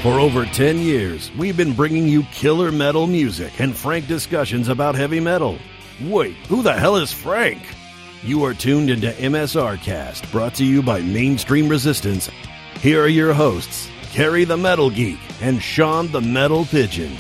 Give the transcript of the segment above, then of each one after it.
For over 10 years, we've been bringing you killer metal music and frank discussions about heavy metal. Wait, who the hell is Frank? You are tuned into MSR Cast, brought to you by Mainstream Resistance. Here are your hosts, Kerry the Metal Geek and Sean the Metal Pigeon.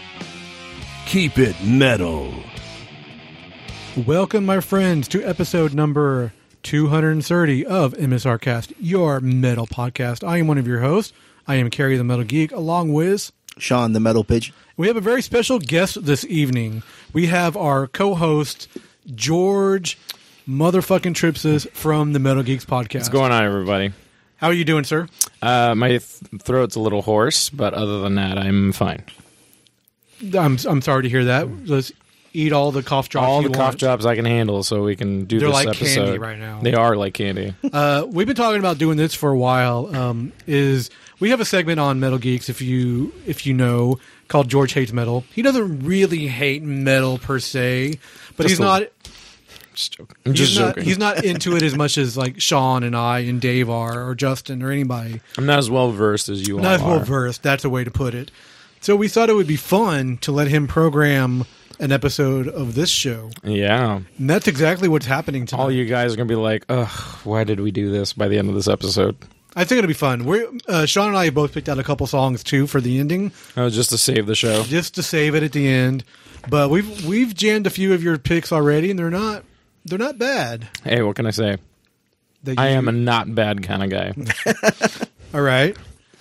Keep it metal. Welcome, my friends, to episode number 230 of MSR Cast, your metal podcast. I am one of your hosts. I am Kerry the Metal Geek, along with Sean the Metal Pigeon. We have a very special guest this evening. We have our co-host, George motherfucking Tripsis from the Metal Geeks podcast. What's going on, everybody? How are you doing, sir? My throat's a little hoarse, but other than that, I'm fine. I'm sorry to hear that. Let's eat all the cough drops. All the cough drops I can handle, so we can do They're this like episode. candy right now. They are like candy. We've been talking about doing this for a while. We have a segment on Metal Geeks, if you know, called George Hates Metal. He doesn't really hate metal per se, but Just he's not. I'm just joking. He's not into it as much as like Sean and I and Dave are, or Justin or anybody. I'm not as well versed as you all Not as well are. versed. That's a way to put it. So we thought it would be fun to let him program an episode of this show. Yeah. And that's exactly what's happening tonight. All you guys are going to be like, ugh, why did we do this by the end of this episode? I think it'll be fun. Sean and I have both picked out a couple songs, too, for the ending. Oh, just to save the show. Just to save it at the end. But we've jammed a few of your picks already, and they're not bad. Hey, what can I say? I am a not bad kind of guy. All right.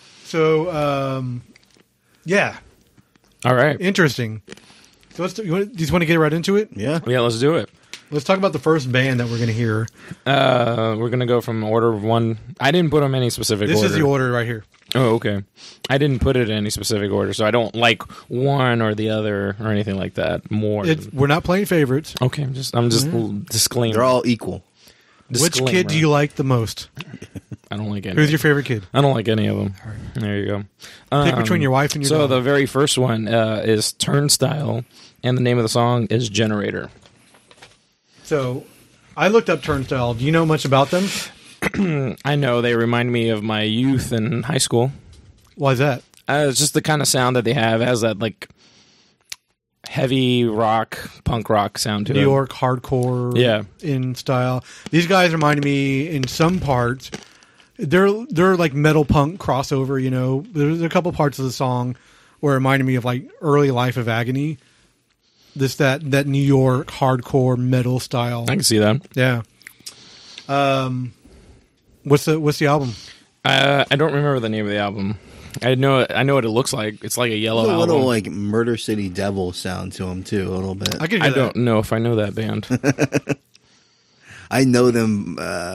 So, yeah. All right. Interesting. So do you just want to get right into it? Yeah. Yeah, let's do it. Let's talk about the first band that we're going to hear. We're going to go from order of one. I didn't put them in any specific order. This is the order right here. Oh, okay. I didn't put it in any specific order, so I don't like one or the other or anything like that more. We're not playing favorites. Okay, I'm just disclaimer. They're all equal. Which kid do you like the most? I don't like any. Who's your favorite kid? I don't like any of them. There you go. Pick between your wife and your So dog. the very first one is Turnstile, and the name of the song is Generator. So I looked up Turnstile. Do you know much about them? I know they remind me of my youth in high school. Why is that? It's just the kind of sound that they have. It has that like heavy rock, punk rock sound to it. New York hardcore in style. These guys remind me in some parts. They're like metal punk crossover, you know. There's a couple parts of the song where it reminded me of like early Life of Agony. That New York hardcore metal style. I can see that. Yeah. What's the album? I don't remember the name of the album. I know what it looks like. It's like a yellow There's a little album. like Murder City Devil sound to them too, a little bit. I don't know if I know that band. I know them.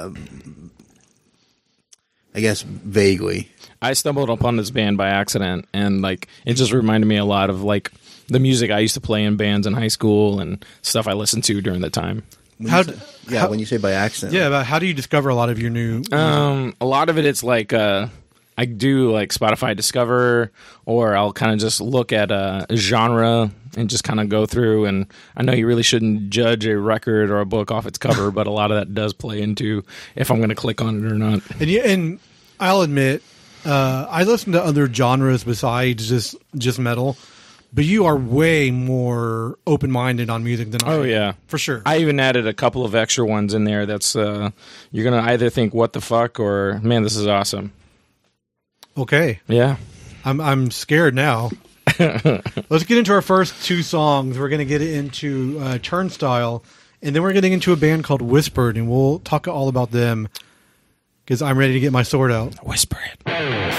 I guess vaguely. I stumbled upon this band by accident, and like it just reminded me a lot of like the music I used to play in bands in high school and stuff I listened to during the time. When you say by accident. Yeah, but how do you discover a lot of your new... A lot of it's like I do like Spotify Discover, or I'll kind of just look at a genre and just kind of go through. And I know you really shouldn't judge a record or a book off its cover, but a lot of that does play into if I'm going to click on it or not. And I'll admit, I listen to other genres besides just metal, but you are way more open-minded on music than I am. Oh, yeah. For sure. I even added a couple of extra ones in there that's you're going to either think, what the fuck, or, man, this is awesome. Okay. Yeah. I'm scared now. Let's get into our first two songs. We're going to get into Turnstile, and then we're getting into a band called Whispered, and we'll talk all about them because I'm ready to get my sword out. Whisper it.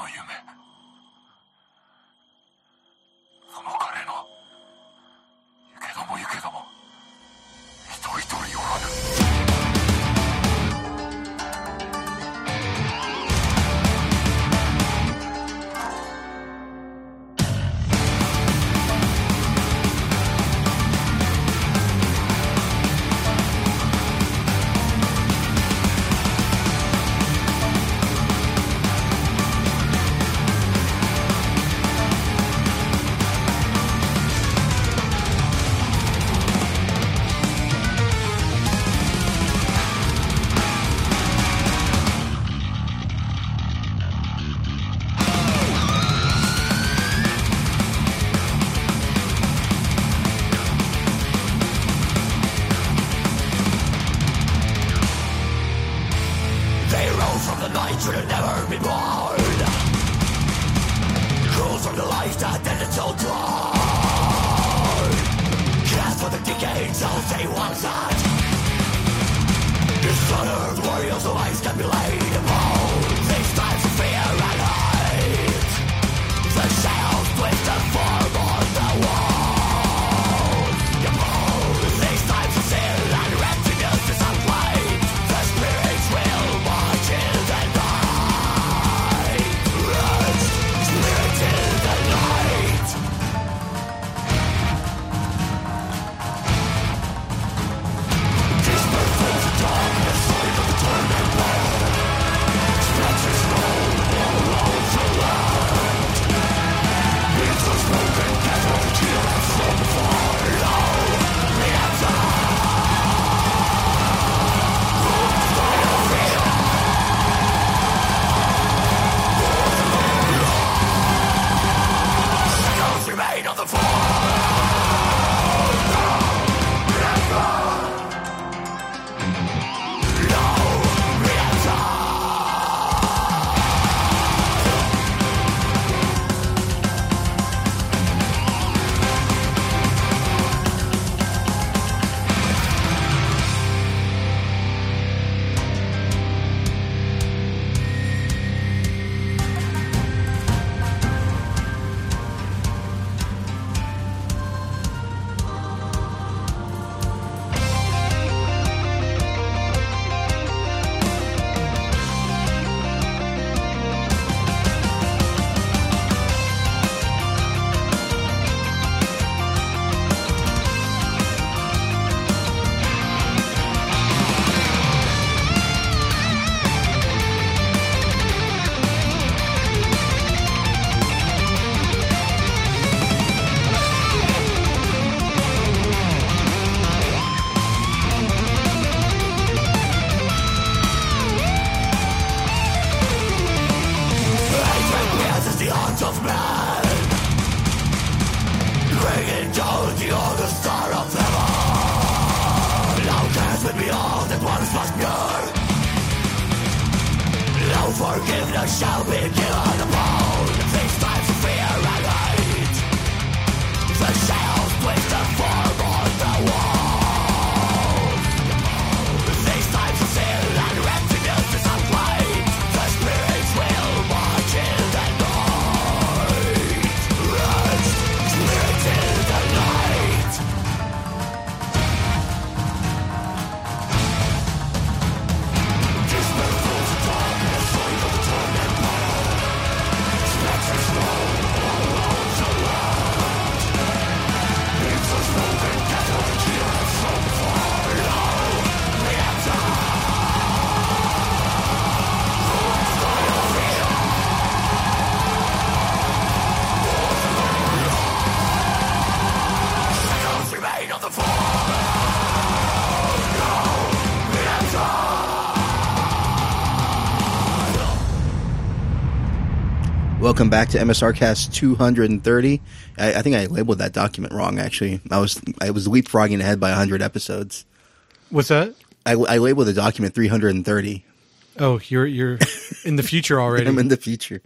Welcome back to MSRcast 230. I think I labeled that document wrong, actually. I was leapfrogging ahead by 100 episodes. What's that? I labeled the document 330. Oh, you're in the future already. I'm in the future.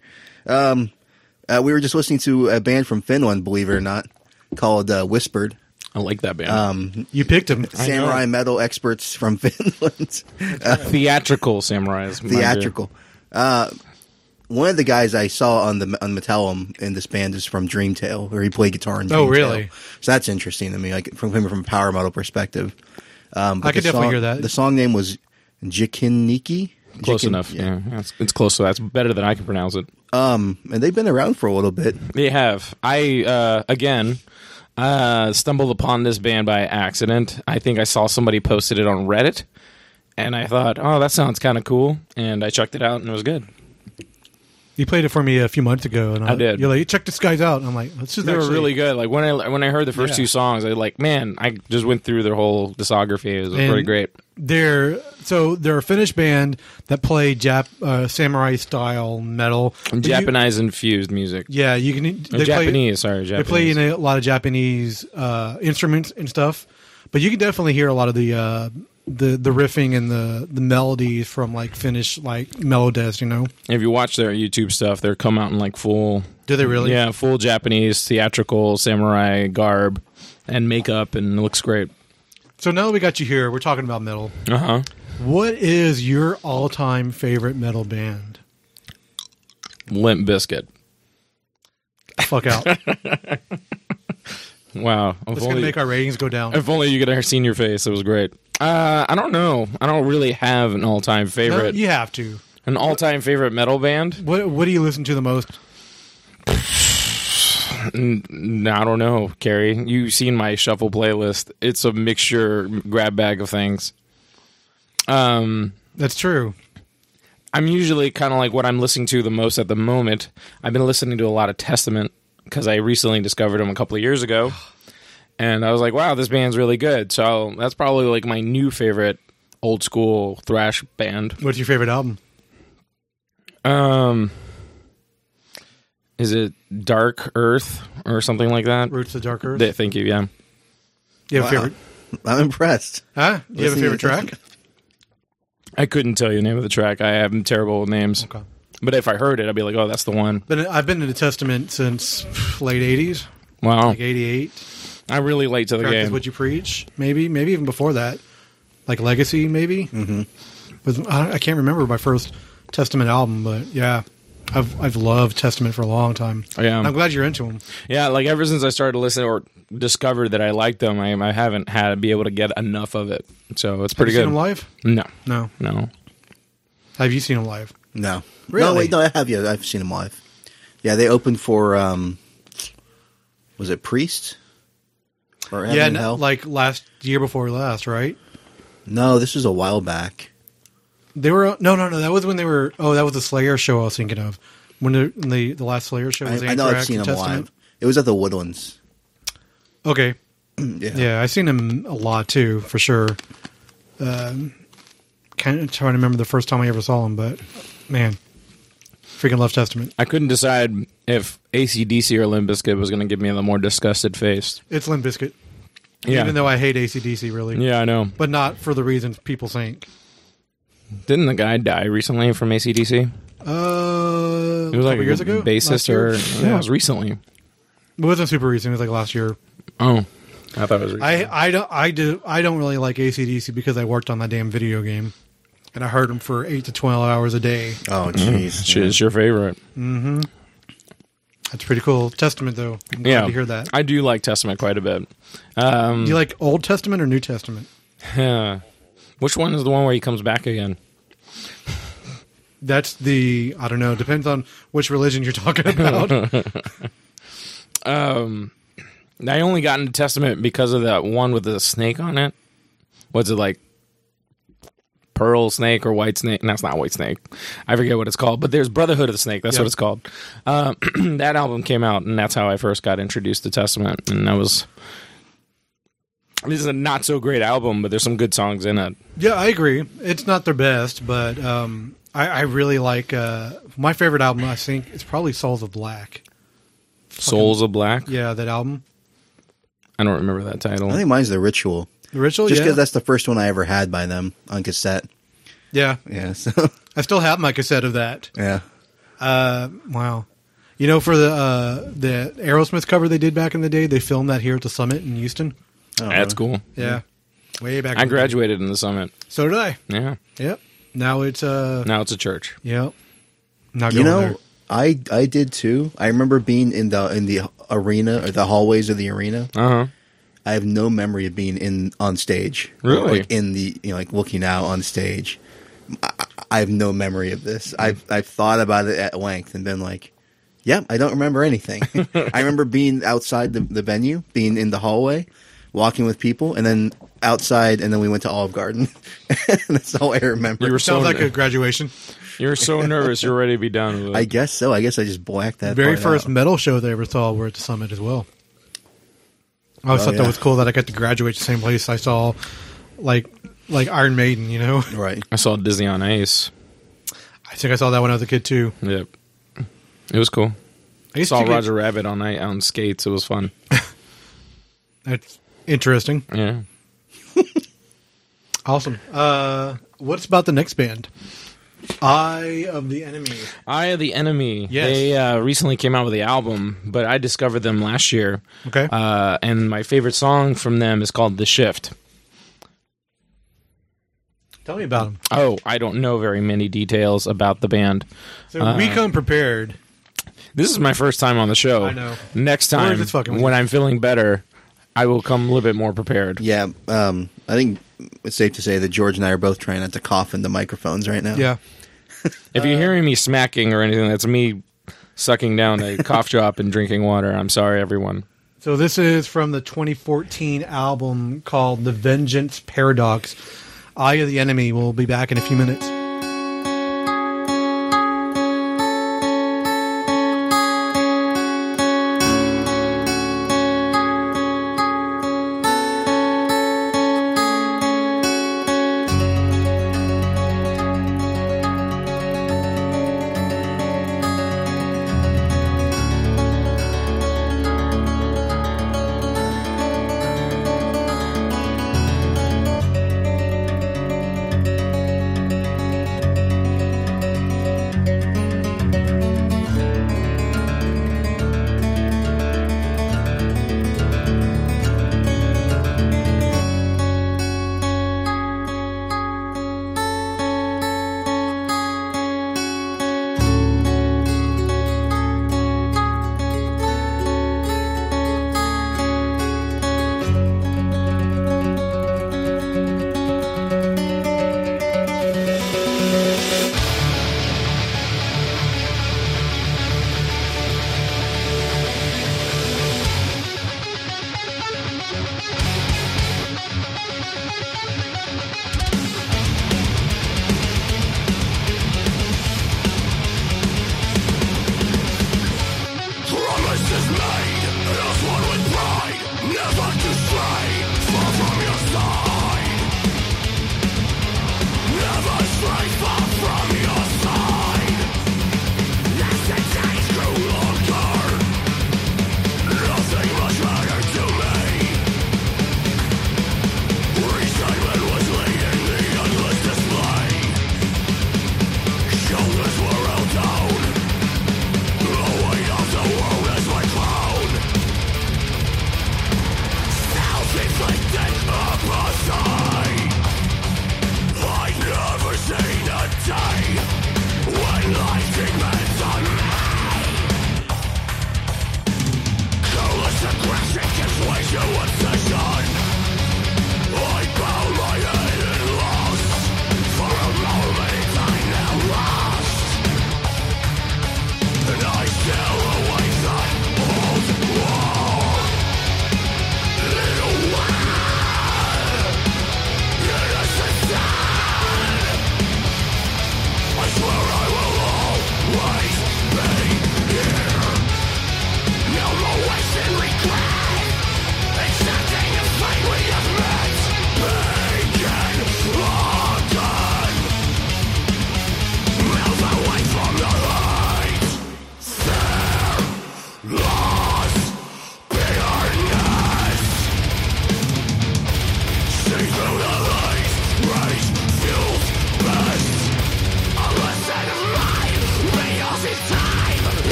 We were just listening to a band from Finland, believe it or not, called Whispered. I like that band. You picked them. Samurai metal experts from Finland. Theatrical samurais. Theatrical. one of the guys I saw on Metallum in this band is from Dreamtale, where he played guitar in Dreamtale. Oh, really? So that's interesting to me, like from a power metal perspective. I could definitely hear that. The song name was Jikiniki. Close enough. Yeah, it's close. So that's better than I can pronounce it. And they've been around for a little bit. They have. I stumbled upon this band by accident. I think I saw somebody posted it on Reddit, and I thought, oh, that sounds kind of cool, and I checked it out, and it was good. You played it for me a few months ago, and I did. You're like, check this guys out. And I'm like, they were really good. Like when I heard the first two songs, I like, man, I just went through their whole discography. It was pretty great. They're a Finnish band that play samurai style metal, Japanese infused music. Yeah, you can. Japanese. They play in a lot of Japanese instruments and stuff, but you can definitely hear a lot of the riffing and the melodies from like Finnish like melodist. You know, if you watch their YouTube stuff, they're come out in like full. Do they really? Yeah, full Japanese theatrical samurai garb and makeup, and it looks great. So now that we got you here, we're talking about metal. Uh-huh. What is your all-time favorite metal band? Limp Bizkit. Fuck out. Wow. It's going to make our ratings go down. If only you could have seen your face. It was great. I don't know. I don't really have an all-time favorite. No, you have to. An all-time favorite metal band? What do you listen to the most? I don't know, Carrie. You've seen my shuffle playlist. It's a mixture, grab bag of things. That's true. I'm usually kind of like what I'm listening to the most at the moment. I've been listening to a lot of Testament because I recently discovered them a couple of years ago. And I was like, wow, this band's really good. So that's probably like my new favorite old school thrash band. What's your favorite album? Is it Dark Earth or something like that? Roots of Dark Earth? Thank you, yeah. You have a favorite? I'm impressed. Huh? You have a favorite track? I couldn't tell you the name of the track. I am terrible with names. Okay. But if I heard it, I'd be like, oh, that's the one. But I've been to the Testament since late 80s. Wow. Like 88. I'm really late to the Practice game. What You Preach, maybe even before that. Like Legacy, maybe. Mm-hmm. But I can't remember my first Testament album, but yeah. I've loved Testament for a long time. Yeah. I'm glad you're into them. Yeah, like ever since I started to listen or discovered that I liked them, I haven't had to be able to get enough of it. So it's pretty good. Have you seen them live? No. No. Have you seen them live? No. Really? No, wait, no, I have. Yeah, I've seen them live. Yeah, they opened for, was it Priest? Or Heaven and Hell? Like year before last, right? No, this was a while back. They were no. That was when they were. Oh, that was the Slayer show I was thinking of. When the last Slayer show was. I know I've seen them live. It was at the Woodlands. Okay. Yeah, I've seen them a lot too, for sure. Kind of trying to remember the first time I ever saw them, but man, freaking love Testament. I couldn't decide if AC/DC or Limp Bizkit was going to give me the more disgusted face. It's Limp Bizkit. Yeah. Even though I hate AC/DC, really. Yeah, I know. But not for the reasons people think. Didn't the guy die recently from AC/DC? It was like a years ago? Bassist or... Yeah, it was recently. It wasn't super recent. It was like last year. Oh. I thought it was recent. I don't really like AC/DC because I worked on that damn video game. And I heard them for 8 to 12 hours a day. Oh, jeez. It's your favorite. Mm-hmm. That's pretty cool. Testament, though. I'm glad to hear that. I do like Testament quite a bit. Do you like Old Testament or New Testament? Which one is the one where he comes back again? That's I don't know. Depends on which religion you're talking about. I only got into Testament because of that one with the snake on it. What's it like? Pearl Snake or White Snake? No, it's not White Snake. I forget what it's called. But there's Brotherhood of the Snake. That's what it's called. That album came out, and that's how I first got introduced to Testament. And that was... This is a not so great album, but there's some good songs in it. Yeah, I agree. It's not their best, but I really like my favorite album. I think it's probably Souls of Black. Souls of Black? Yeah, that album. I don't remember that title. I think mine's The Ritual. The Ritual, just because that's the first one I ever had by them on cassette. Yeah, yeah. So I still have my cassette of that. Yeah. Wow. You know, for the Aerosmith cover they did back in the day, they filmed that here at the Summit in Houston. Oh, that's cool. Yeah. Way back. I graduated in the Summit. So did I. Yeah. Yep. Now it's a church. Yep. Not going there. I did too. I remember being in the arena or the hallways of the arena. I have no memory of being on stage. Really? Like in the like looking out on stage. I have no memory of this. I've thought about it at length and been like, yeah, I don't remember anything. I remember being outside the venue, being in the hallway, walking with people, and then outside, and then we went to Olive Garden. That's all I remember. Sounds like a graduation. You were so nervous, you're ready to be done with it. I guess so. I guess I just blacked that. Very part first out. metal show they ever saw were at the Summit as well. I always thought that was cool that I got to graduate the same place I saw, like Iron Maiden, you know? Right. I saw Disney on Ice. I think I saw that when I was a kid too. Yep. It was cool. I used saw to get- Roger Rabbit on skates. It was fun. That's interesting. Yeah. Awesome. What's about the next band? Eye of the Enemy. Eye of the Enemy. Yes. They recently came out with the album, but I discovered them last year. Okay. And my favorite song from them is called The Shift. Tell me about them. Oh, I don't know very many details about the band. So we come prepared. This is my first time on the show. I know. Next We're time, just fucking with when you. I'm feeling better, I will come a little bit more prepared. Yeah. I think it's safe to say that George and I are both trying not to cough into microphones right now. Yeah. If you're hearing me smacking or anything, that's me sucking down a cough drop and drinking water. I'm sorry, everyone. So this is from the 2014 album called The Vengeance Paradox. Eye of the Enemy. We'll be back in a few minutes.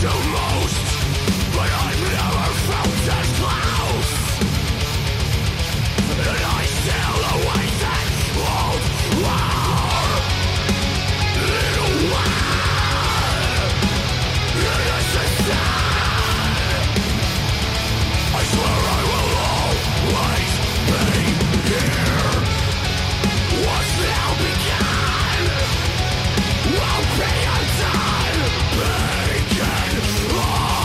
Won't be undone, beacon.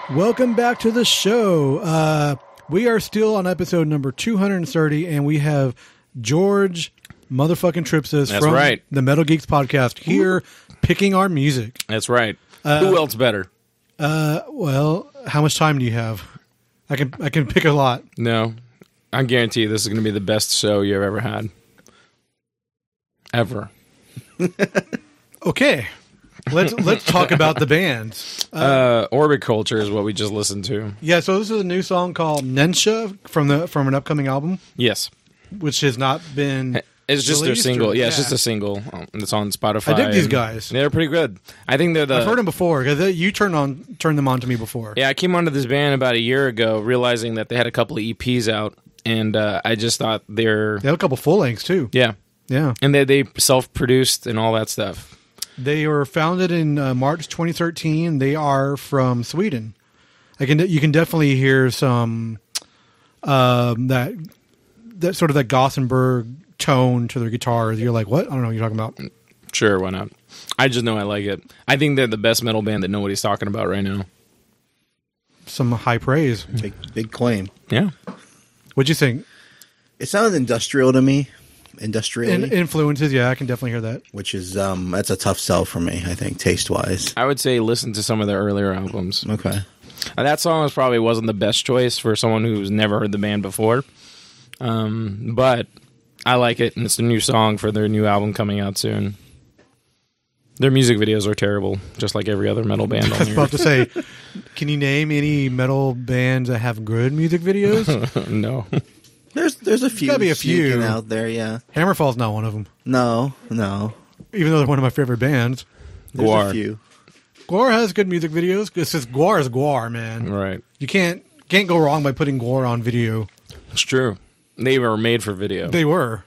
Welcome back to the show. We are still on episode number 230, and we have George motherfucking Tripsis from the Metal Geeks podcast here picking our music. That's right. Who else better? Well, how much time do you have? I can pick a lot. No. I guarantee you this is going to be the best show you've ever had. Ever. Okay. Let's talk about the bands. Orbit Culture is what we just listened to. Yeah, so this is a new song called Nensha from an upcoming album. Yes. Which has not been It's just their single. Yeah, it's just a single. It's on Spotify. I dig these guys. They're pretty good. I think they're I've heard them before because you turned them on to me before. Yeah, I came onto this band about a year ago, realizing that they had a couple of EPs out, and I just thought they have a couple full lengths too. Yeah, yeah, and they self-produced and all that stuff. They were founded in March 2013. They are from Sweden. You can definitely hear some that sort of that Gothenburg tone to their guitars. You're like, what? I don't know what you're talking about. Sure, why not? I just know I like it. I think they're the best metal band that nobody's talking about right now. Some high praise. Big claim. Yeah. What'd you think? It sounded industrial to me. Industrial influences, yeah, I can definitely hear that. Which is that's a tough sell for me, I think, taste wise. I would say listen to some of their earlier albums. Okay. That song probably wasn't the best choice for someone who's never heard the band before. But I like it, and it's a new song for their new album coming out soon. Their music videos are terrible, just like every other metal band on here. I was about to say, can you name any metal bands that have good music videos? No. There's a few. Gotta be a few out there, yeah. Hammerfall's not one of them. No. Even though they're one of my favorite bands. There's a few. Gwar has good music videos. It's just Gwar is Gwar, man. Right. You can't go wrong by putting Gwar on video. It's true. They were made for video. They were.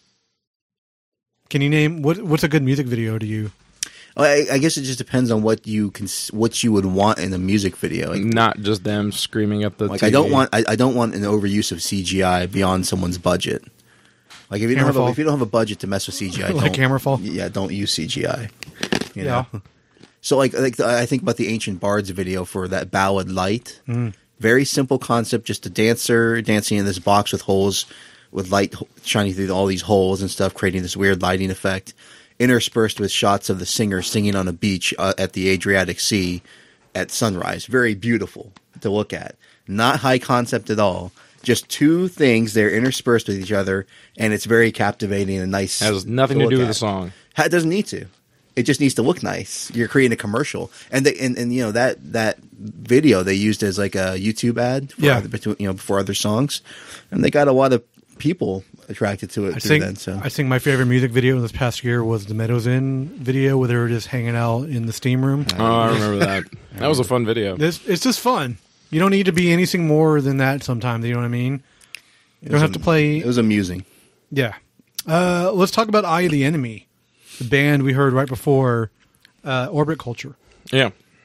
Can you name what's a good music video to you? Well, I guess it just depends on what you would want in a music video. Like, not just them screaming up the TV. I don't want an overuse of CGI beyond someone's budget. Like if you don't have a budget to mess with CGI, like Hammerfall, yeah, don't use CGI. You know? Yeah. So like I think about the Ancient Bards video for that ballad Light. Very simple concept, just a dancer dancing in this box with holes, with light shining through all these holes and stuff, creating this weird lighting effect, interspersed with shots of the singer singing on a beach at the Adriatic Sea at sunrise. Very beautiful to look at. Not high concept at all. Just two things, they're interspersed with each other, and it's very captivating and nice. It has nothing to do with the song. It doesn't need to. It just needs to look nice. You're creating a commercial, and you know that video they used as like a YouTube ad for before other songs, and they got a lot of people attracted to it. I think my favorite music video this past year was the Meadows Inn video where they were just hanging out in the steam room. Oh, I remember that. That was a fun video. It's just fun. You don't need to be anything more than that sometimes. You know what I mean? You don't have to play. It was amusing. Yeah. Let's talk about Eye of the Enemy, the band we heard right before Orbit Culture. Yeah.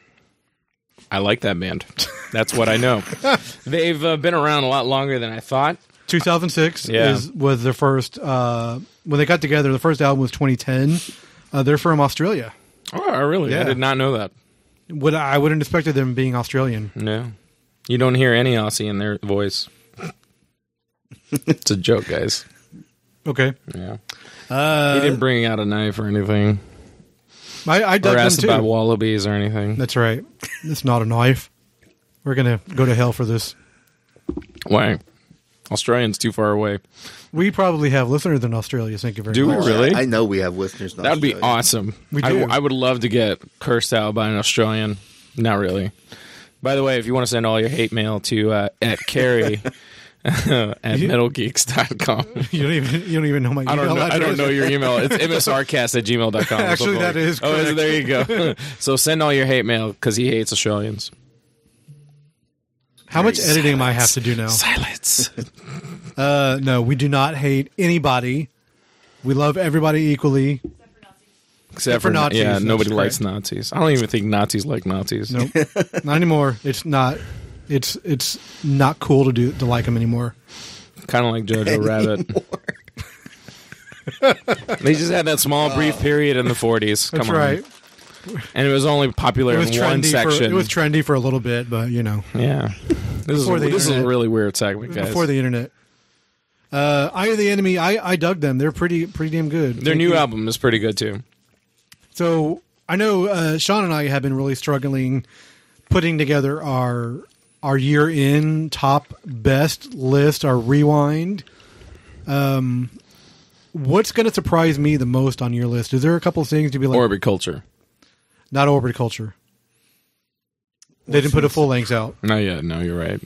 I like that band. That's what I know. They've been around a lot longer than I thought. 2006 was their first. When they got together, the first album was 2010. They're from Australia. Oh, really? Yeah. I did not know that. I wouldn't have expected them being Australian. No. You don't hear any Aussie in their voice. It's a joke, guys. Okay. Yeah. He didn't bring out a knife or anything. I dug or asked them too. about wallabies or anything. That's right. It's not a knife. We're going to go to hell for this. Why? Australia's too far away. We probably have listeners in Australia. Thank you very much. Do we really? I know we have listeners in That'd Australia. be awesome. We do. I would love to get cursed out by an Australian. Not really. By the way, if you want to send all your hate mail to at Carrie at metalgeeks.com. You don't even know my email address. I don't know your email. It's msrcast@gmail.com. Actually, that is correct. Oh, there you go. So send all your hate mail because he hates Australians. How much editing am I have to do now? Silence. No, we do not hate anybody. We love everybody equally. Except for Nazis. Yeah, That's nobody correct. likes Nazis. I don't even think Nazis like Nazis. Nope, not anymore. It's not. It's not cool to like them anymore. Kind of like Jojo Rabbit. They just had that small brief period in the 40s. That's Come on. right. and it was only popular in one section. It was trendy for a little bit, but yeah. This is a really weird segment, guys. Before the internet. Eye of the Enemy, I dug them. They're pretty damn good. Their new album is pretty good too. So I know Sean and I have been really struggling putting together our year in top best list, our rewind. What's going to surprise me the most on your list? Is there a couple of things to be like Orbit Culture? Not Orbit Culture. They didn't put a full length out. Not yet. No, you're right.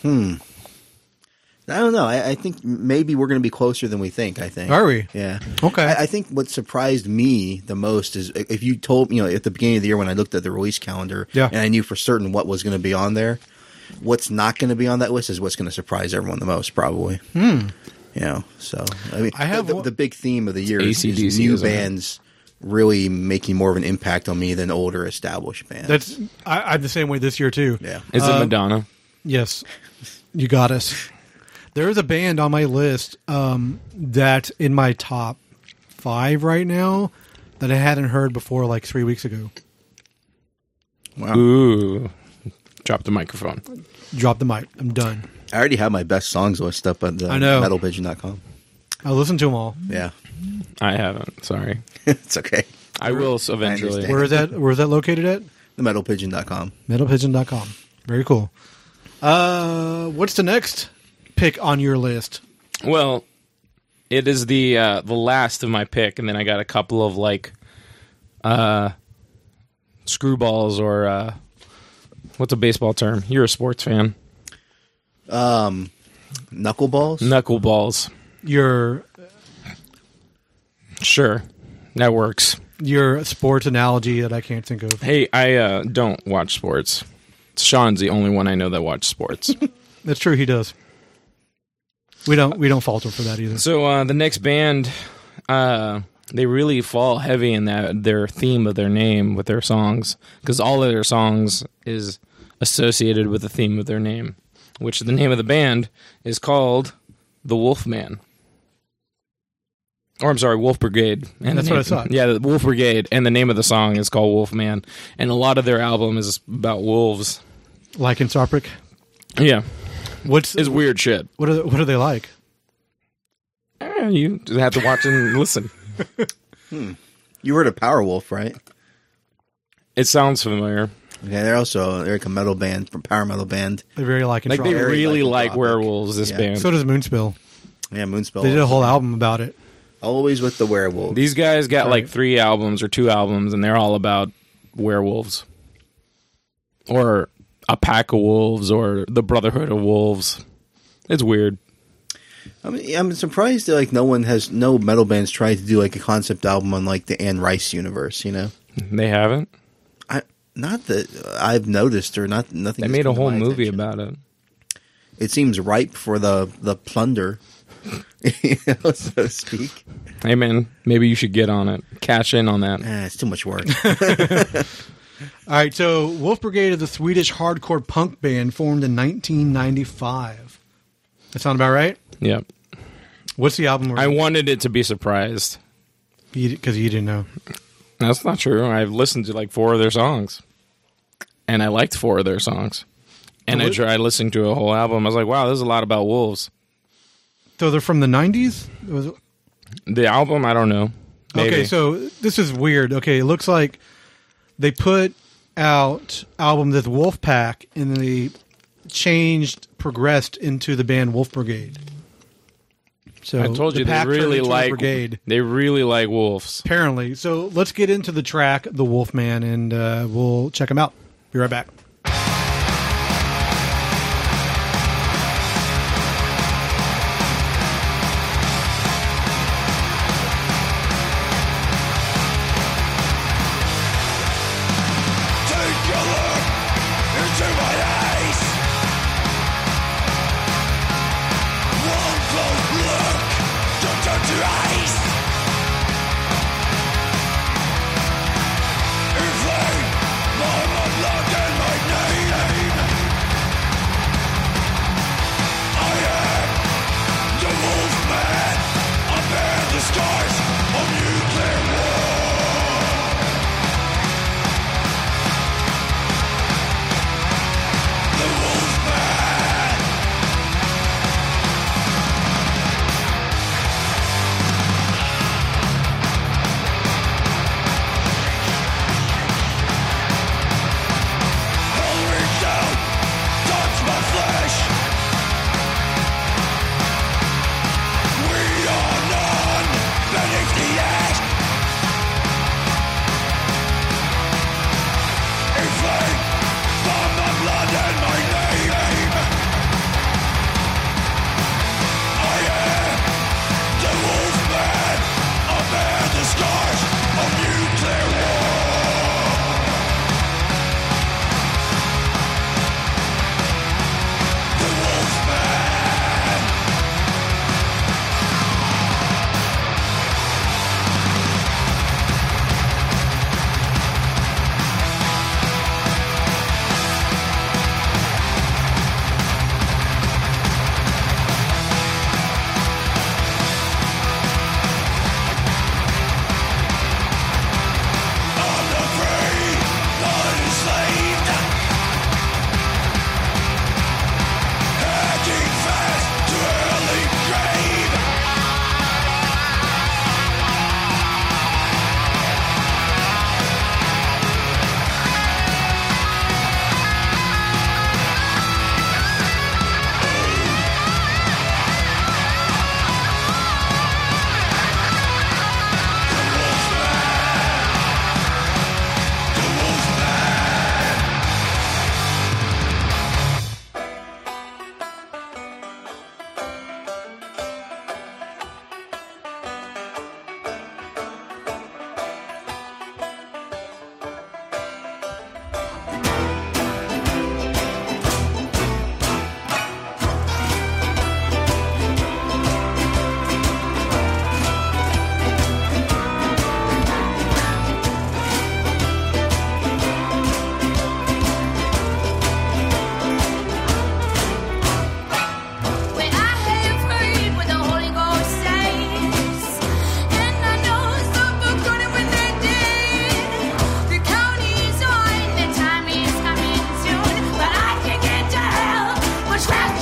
I don't know. I think maybe we're going to be closer than we think. I think. Are we? Yeah. Okay. I think what surprised me the most is if you told me, at the beginning of the year when I looked at the release calendar, and I knew for certain what was going to be on there. What's not going to be on that list is what's going to surprise everyone the most, probably. So I mean, I have the big theme of the year is AC/DC, new bands really making more of an impact on me than older established bands. I'm the same way this year too. Yeah. Is it Madonna? Yes, you got us. There is a band on my list that in my top 5 right now that I hadn't heard before like 3 weeks ago. Wow. Ooh. Drop the microphone. Drop the mic. I'm done. I already have my best songs list up at the metalpigeon.com. I'll listen to them all. Yeah. I haven't. Sorry. It's okay. I will eventually. I Where is that located at? The metalpigeon.com. Metalpigeon.com. Very cool. What's the next pick on your list? Well, it is the last of my pick, and then I got a couple of like screwballs or what's a baseball term? You're a sports fan. Knuckleballs? Knuckleballs. Sure. That works. Your sports analogy that I can't think of. Hey, I don't watch sports. Sean's the only one I know that watches sports. That's true, he does. We don't fault him for that either. So the next band, they really fall heavy in their theme of their name with their songs, because all of their songs is associated with the theme of their name, which the name of the band is called The Wolfman. Or I'm sorry, Wolf Brigade. And that's what I thought. Yeah, the Wolf Brigade, and the name of the song is called Wolfman. And a lot of their album is about wolves. Like in Sarpik? Yeah. It's weird shit. What are they like? You just have to watch and listen. You heard of Powerwolf, right? It sounds familiar. Yeah, they're like a metal band, power metal band. They're very they really like werewolves, this band. So does Moonspill. Yeah, Moonspill. They did a whole album about it. Always with the werewolves. These guys got like 3 albums or 2 albums, and they're all about werewolves. Or a pack of wolves, or the Brotherhood of Wolves. It's weird. I mean, I'm surprised that no metal bands tried to do like a concept album on like the Anne Rice universe, They haven't? Not that I've noticed, or nothing. They made a whole movie about it. It seems ripe for the plunder, so to speak. Hey man, maybe you should get on it. Cash in on that. It's too much work. All right, so Wolf Brigade is a Swedish hardcore punk band formed in 1995. That sound about right? Yep. What's the album? I wanted it to be surprised. Because you didn't know. That's not true. I've listened to like 4 of their songs. And I liked 4 of their songs. And I tried listening to a whole album. I was like, wow, this is a lot about wolves. So they're from the 90s? The album, I don't know. Maybe. Okay, so this is weird. Okay, it looks like they put out albums as Wolfpack, and then they progressed into the band Wolf Brigade. So I told you they really like wolves. Apparently. So let's get into the track, The Wolfman, and we'll check them out. Be right back. If they, I'm not in my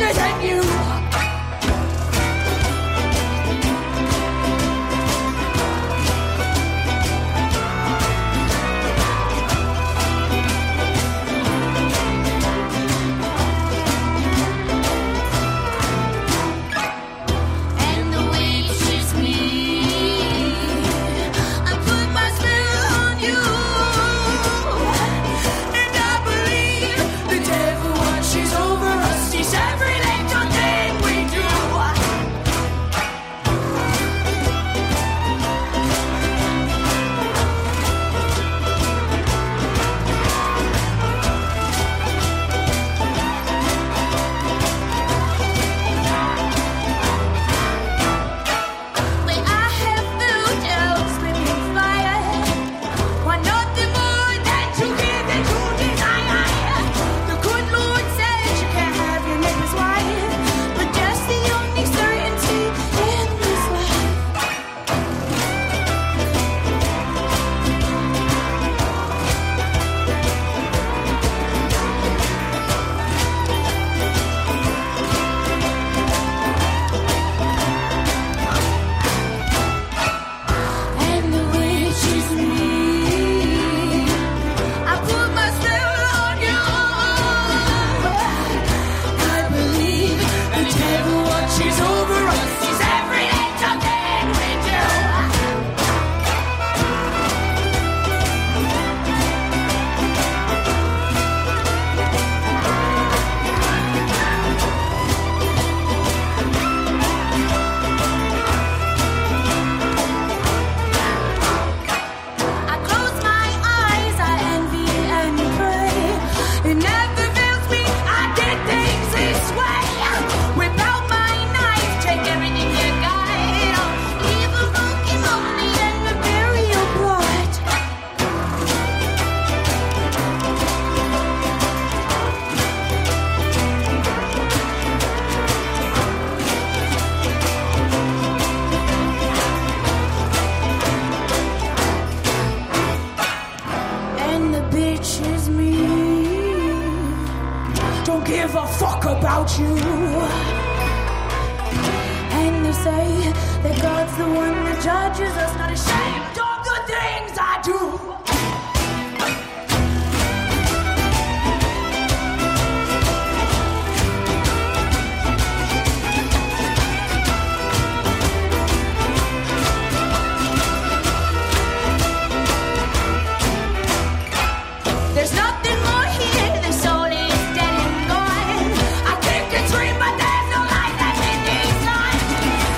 stronger than you.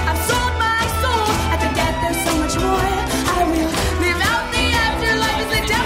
I've sold my soul at the death. There's so much more. I will live out the afterlife as the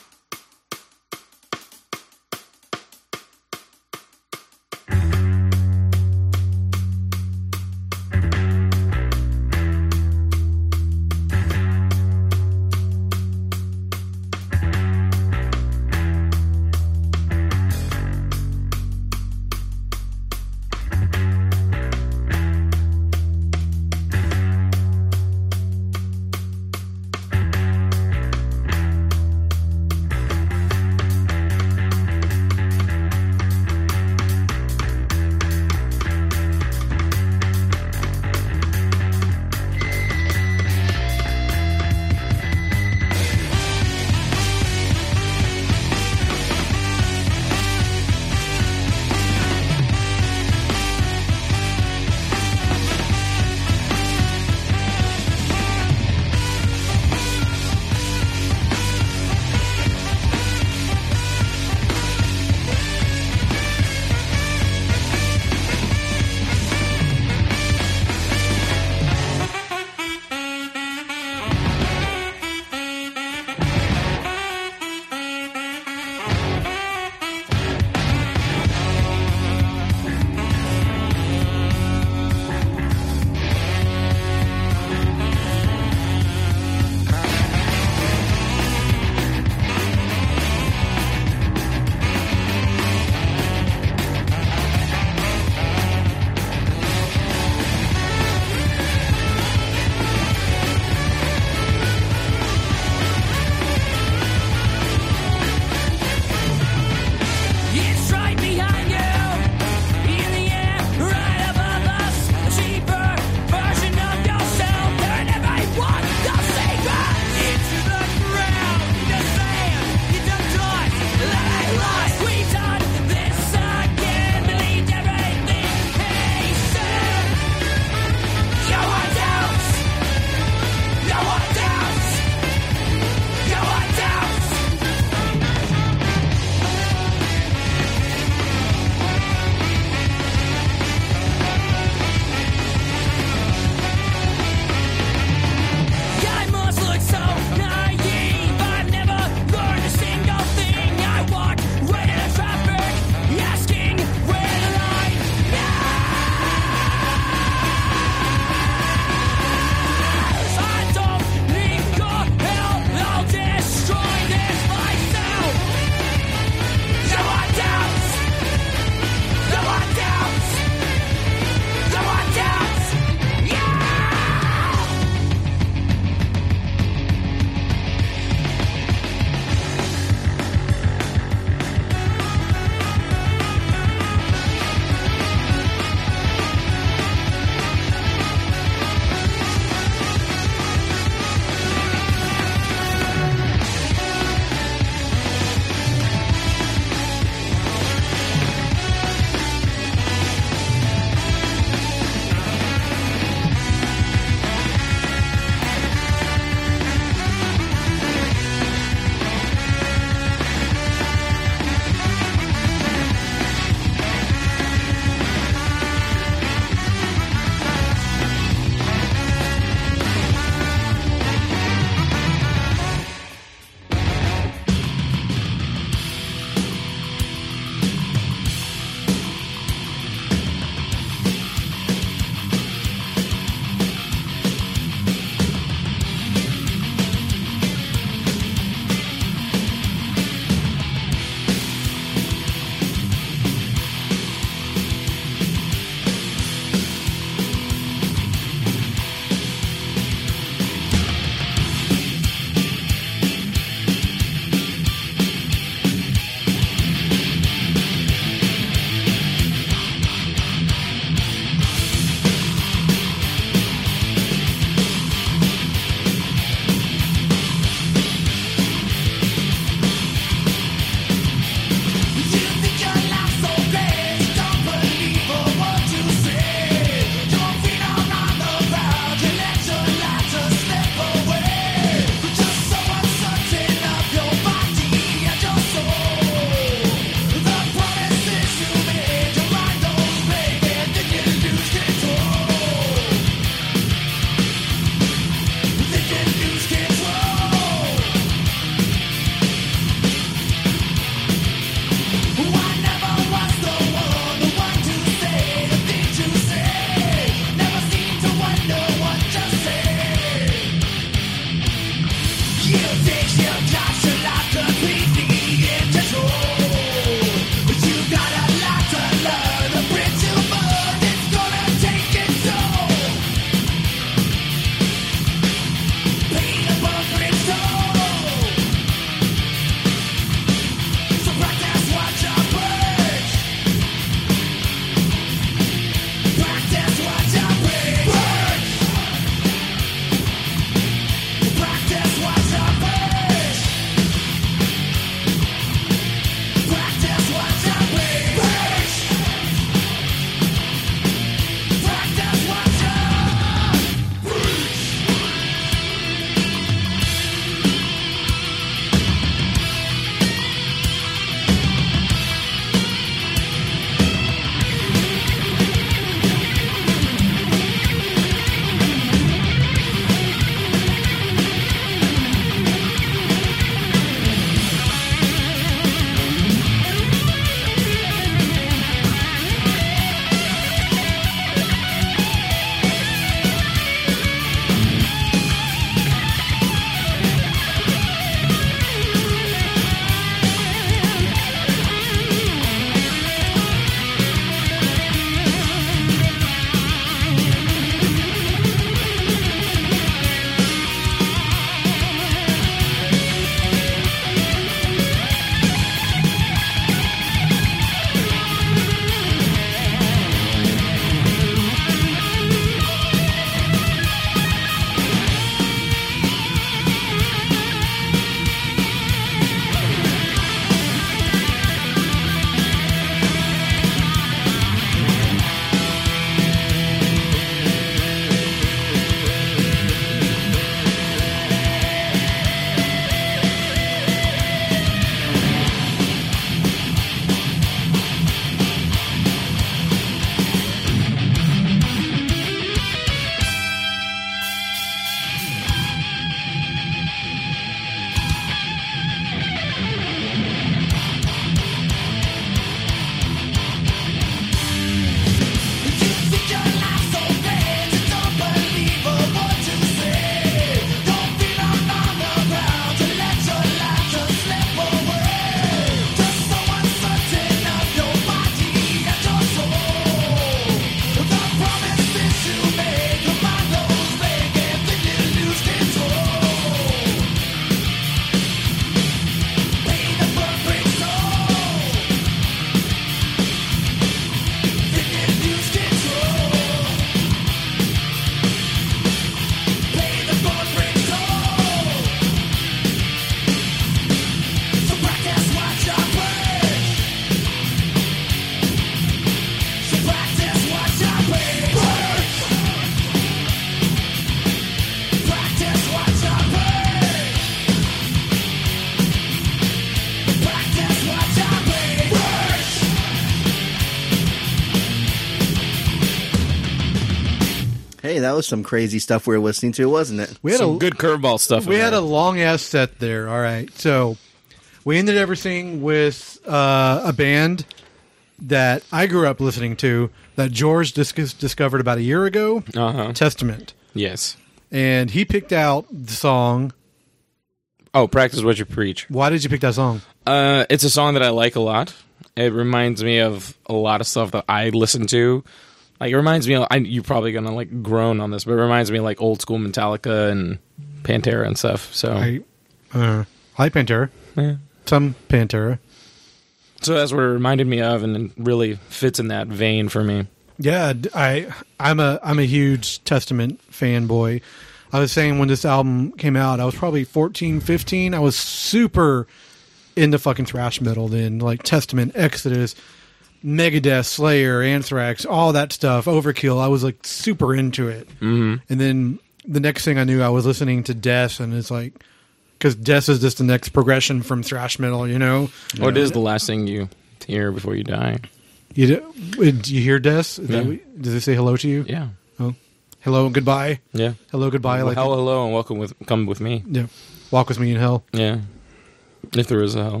that was some crazy stuff we were listening to, wasn't it? We had Some good curveball stuff. We had a long ass set there. All right, so we ended everything with a band that I grew up listening to that George discovered about a year ago. Testament. Yes. And he picked out the song. Oh, Practice What You Preach. Why did you pick that song? It's a song that I like a lot. It reminds me of a lot of stuff that I listen to. Like, it reminds me of, you're probably going to, like, groan on this, but it reminds me of, like, old school Metallica and Pantera and stuff. So I like Pantera. Yeah. Some Pantera. So that's what it reminded me of, and it really fits in that vein for me. Yeah, I'm a huge Testament fanboy. I was saying when this album came out, I was probably 14, 15. I was super into fucking thrash metal then, like Testament, Exodus, Megadeth, Slayer, Anthrax, all that stuff, Overkill. I was like super into it. Mm-hmm. And then the next thing I knew, I was listening to Death, and it's like, because Death is just the next progression from thrash metal, you know? What is the last thing you hear before you die? Do you hear Death? Does it say hello to you? Yeah. Oh, hello and goodbye. Yeah. Hello, goodbye. Well, hello, and come with me. Yeah. Walk with me in hell. Yeah. If there is a hell.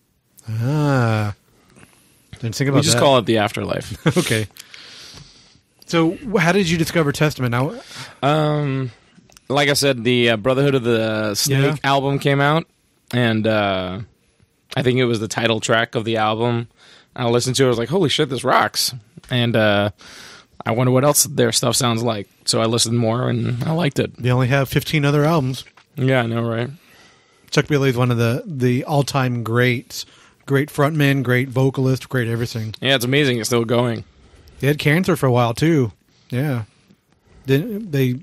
Ah. Didn't think about We just that. call it the afterlife. Okay. So, how did you discover Testament? Now, Like I said, the Brotherhood of the Snake album came out, and I think it was the title track of the album. I listened to it, I was like, holy shit, this rocks. And I wonder what else their stuff sounds like. So I listened more, and I liked it. they only have 15 other albums. Yeah, I know, right? Chuck Berry is one of the all-time greats. Great frontman, great vocalist, great everything. Yeah, it's amazing it's still going. They had cancer for a while, too. Yeah. They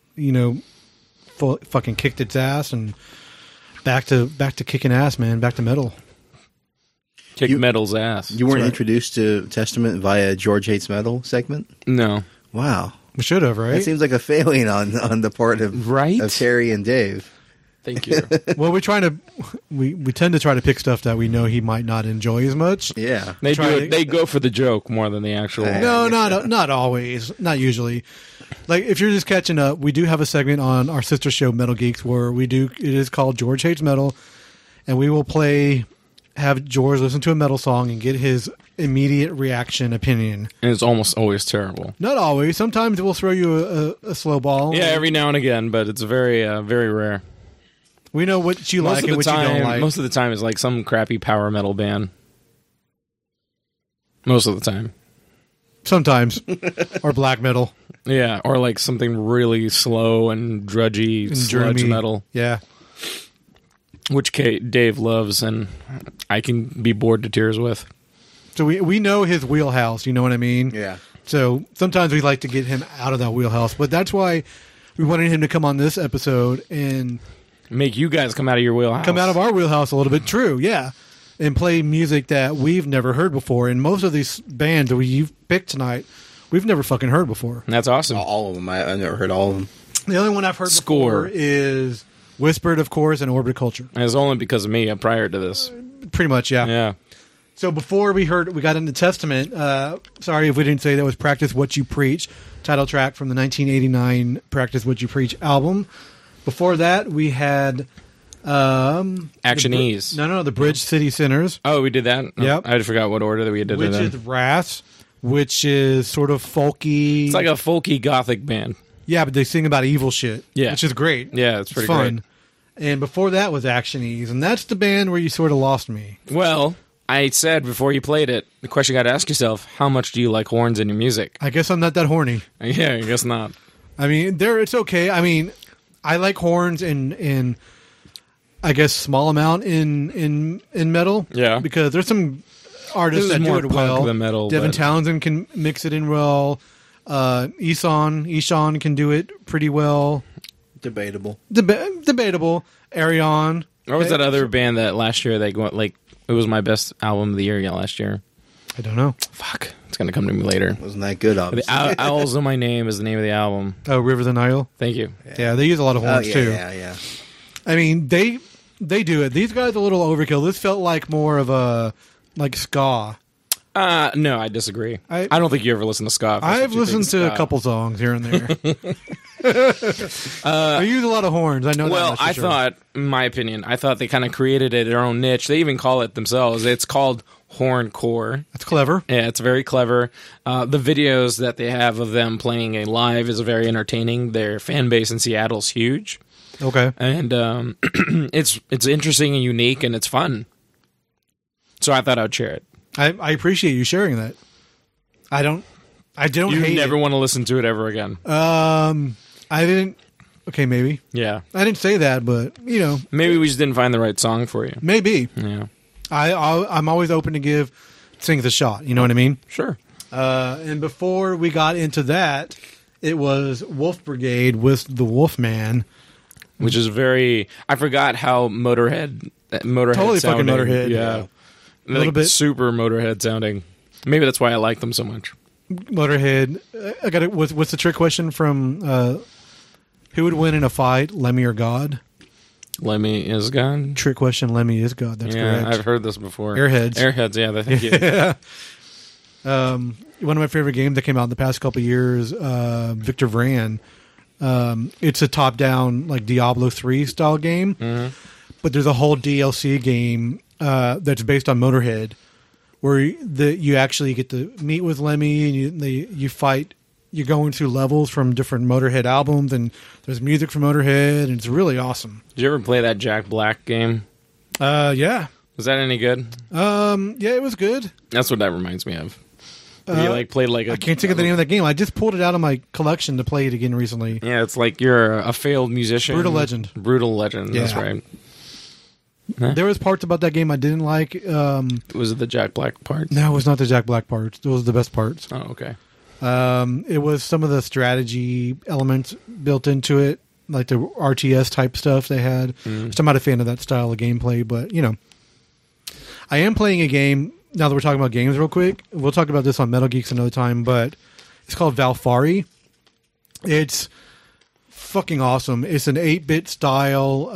fucking kicked its ass and back to kicking ass, man. Back to metal. Kick metal's ass. You weren't right. introduced to Testament via George Hates Metal segment? No. Wow. We should have, right? That seems like a failing on the part of Terry and Dave. Thank you. Well, we tend to try to pick stuff that we know he might not enjoy as much. Yeah. They go for the joke more than the actual. No, not always, not usually. Like, if you're just catching up, we do have a segment on our sister show, Metal Geeks, where it is called George Hates Metal, and we will have George listen to a metal song and get his immediate reaction opinion. And it's almost always terrible. Not always. Sometimes we'll throw you a slow ball. Yeah, every now and again, but it's very, very rare. We know what you like and what you don't like. Most of the time, it's like some crappy power metal band. Most of the time. Sometimes. Or black metal. Yeah, or like something really slow and drudgy And sludge droomy. metal. Yeah. Which Dave loves, and I can be bored to tears with. So we know his wheelhouse, you know what I mean? Yeah. So sometimes we like to get him out of that wheelhouse, but that's why we wanted him to come on this episode and Make you guys come out of your wheelhouse. come out of our wheelhouse a little bit. True, yeah. And play music that we've never heard before. And most of these bands that you've picked tonight, we've never fucking heard before. That's awesome. All of them. I've never heard all of them. The only one I've heard before is Whispered, of course, and Orbital Culture. And it's only because of me prior to this. Pretty much, yeah. Yeah. So before we got into Testament, sorry if we didn't say that was Practice What You Preach, title track from the 1989 Practice What You Preach album. Before that, we had... Actionese. No, the Bridge City Sinners. Oh, we did that? Yep. I forgot what order that we did Which it in. is Wrath, which is sort of folky. It's like a folky gothic band. Yeah, but they sing about evil shit. Yeah. Which is great. Yeah, it's pretty fun. great. And before that was Actionese, and that's the band where you sort of lost me. Well, I said before you played it, the question you got to ask yourself, how much do you like horns in your music? I guess I'm not that horny. Yeah, I guess not. I mean, it's okay. I mean, I like horns in I guess small amount in metal. Yeah. Because there's some artists This is that do more it punk well. than metal, Devin but- Townsend can mix it in well. Ishan can do it pretty well. Debatable. Debatable. Arion. What was that other band that last year it was my best album of the year last year? I don't know. Fuck. It's going to come to me later. Wasn't that good, obviously. The Owls Know My Name is the name of the album. Oh, River the Nile. Thank you. Yeah, they use a lot of horns too. Yeah. I mean, they do it. These guys are a little overkill. This felt like more of a ska. No, I disagree. I don't think you ever listen to ska. I've listened to a couple songs here and there. I use a lot of horns. I know. Well, that I sure. thought, in my opinion, they kind of created their own niche. They even call it themselves. It's called horncore. That's clever. Yeah, it's very clever. The videos that they have of them playing a live is very entertaining. Their fan base in Seattle's huge. Okay, and it's interesting and unique, and it's fun. So I thought I'd share it. I appreciate you sharing that. I don't You hate never it. want to listen to it ever again. I didn't. Okay, maybe. Yeah. I didn't say that, but Maybe we just didn't find the right song for you. maybe. Yeah. I'm always open to give things a shot. You know what I mean? Sure. And before we got into that, it was Wolf Brigade with the Wolfman. Which is very... I forgot how Motorhead Totally sounding. fucking Motorhead. Yeah. A little bit. Super Motorhead sounding. Maybe that's why I like them so much. Motorhead. I got it. What's the trick question from who would win in a fight, Lemmy or God? Lemmy is gone. Trick question. Lemmy is God. That's correct. I've heard this before. Airheads. Yeah, thank you. One of my favorite games that came out in the past couple of years, Victor Vran. It's a top-down like Diablo 3 style game, but there's a whole DLC game that's based on Motorhead, where you actually get to meet with Lemmy and you fight. You're going through levels from different Motorhead albums, and there's music from Motorhead, and it's really awesome. Did you ever play that Jack Black game? Yeah. Was that any good? Yeah, it was good. That's what that reminds me of. You played like I can't think of the name of that game. I just pulled it out of my collection to play it again recently. Yeah, it's like you're a failed musician. Brutal Legend. That's Yeah. Right. There was parts about that game I didn't like. Was it the Jack Black part? No, it was not the Jack Black parts. Those were the best parts. Oh, okay. It was some of the strategy elements built into it, like the RTS type stuff they had. Which I'm not a fan of that style of gameplay, but I am playing a game. Now that we're talking about games real quick, we'll talk about this on Metal Geeks another time, but it's called Valfari. It's fucking awesome. It's an 8-bit style.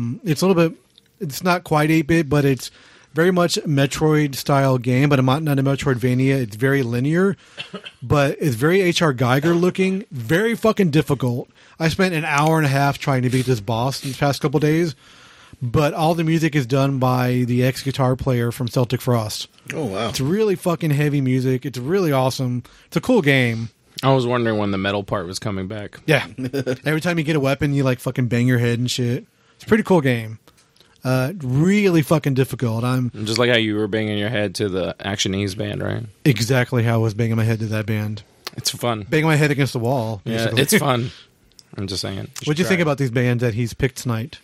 It's not quite 8-bit, but it's very much Metroid style game, but not a Metroidvania. It's very linear, but it's very H.R. Geiger looking, very fucking difficult. I spent an hour and a half trying to beat this boss these past couple days. But all the music is done by the ex-guitar player from Celtic Frost. Oh, wow. It's really fucking heavy music. It's really awesome. It's a cool game. I was wondering when the metal part was coming back. Yeah. Every time you get a weapon, you like fucking bang your head and shit. It's a pretty cool game. Really fucking difficult. Just like how you were banging your head to the Action Ease band, right? Exactly how I was banging my head to that band. It's fun. Banging my head against the wall. Yeah, basically. it's fun. I'm just saying. What'd you think about these bands that he's picked tonight?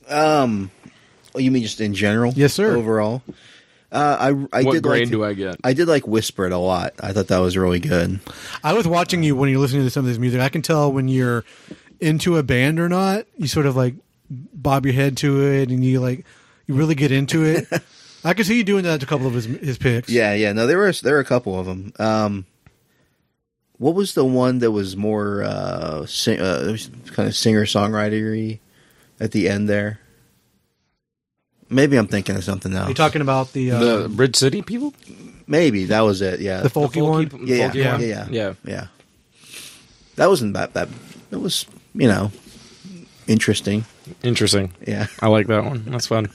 You mean just in general? Yes, sir. Overall, What grade do I get? I did like Whisper It a lot. I thought that was really good. I was watching you when you're listening to some of this music. I can tell when you're into a band or not. You sort of like bob your head to it, and you really get into it. I could see you doing that to a couple of his picks. Yeah. No, there were a couple of them. What was the one that was more kind of singer-songwriter-y at the end there? Maybe I'm thinking of something else. Are you talking about The Bridge City people? Maybe that was it. Yeah, the folky one? Yeah. Yeah. That wasn't that bad. It was interesting. Interesting. Yeah, I like that one. That's fun.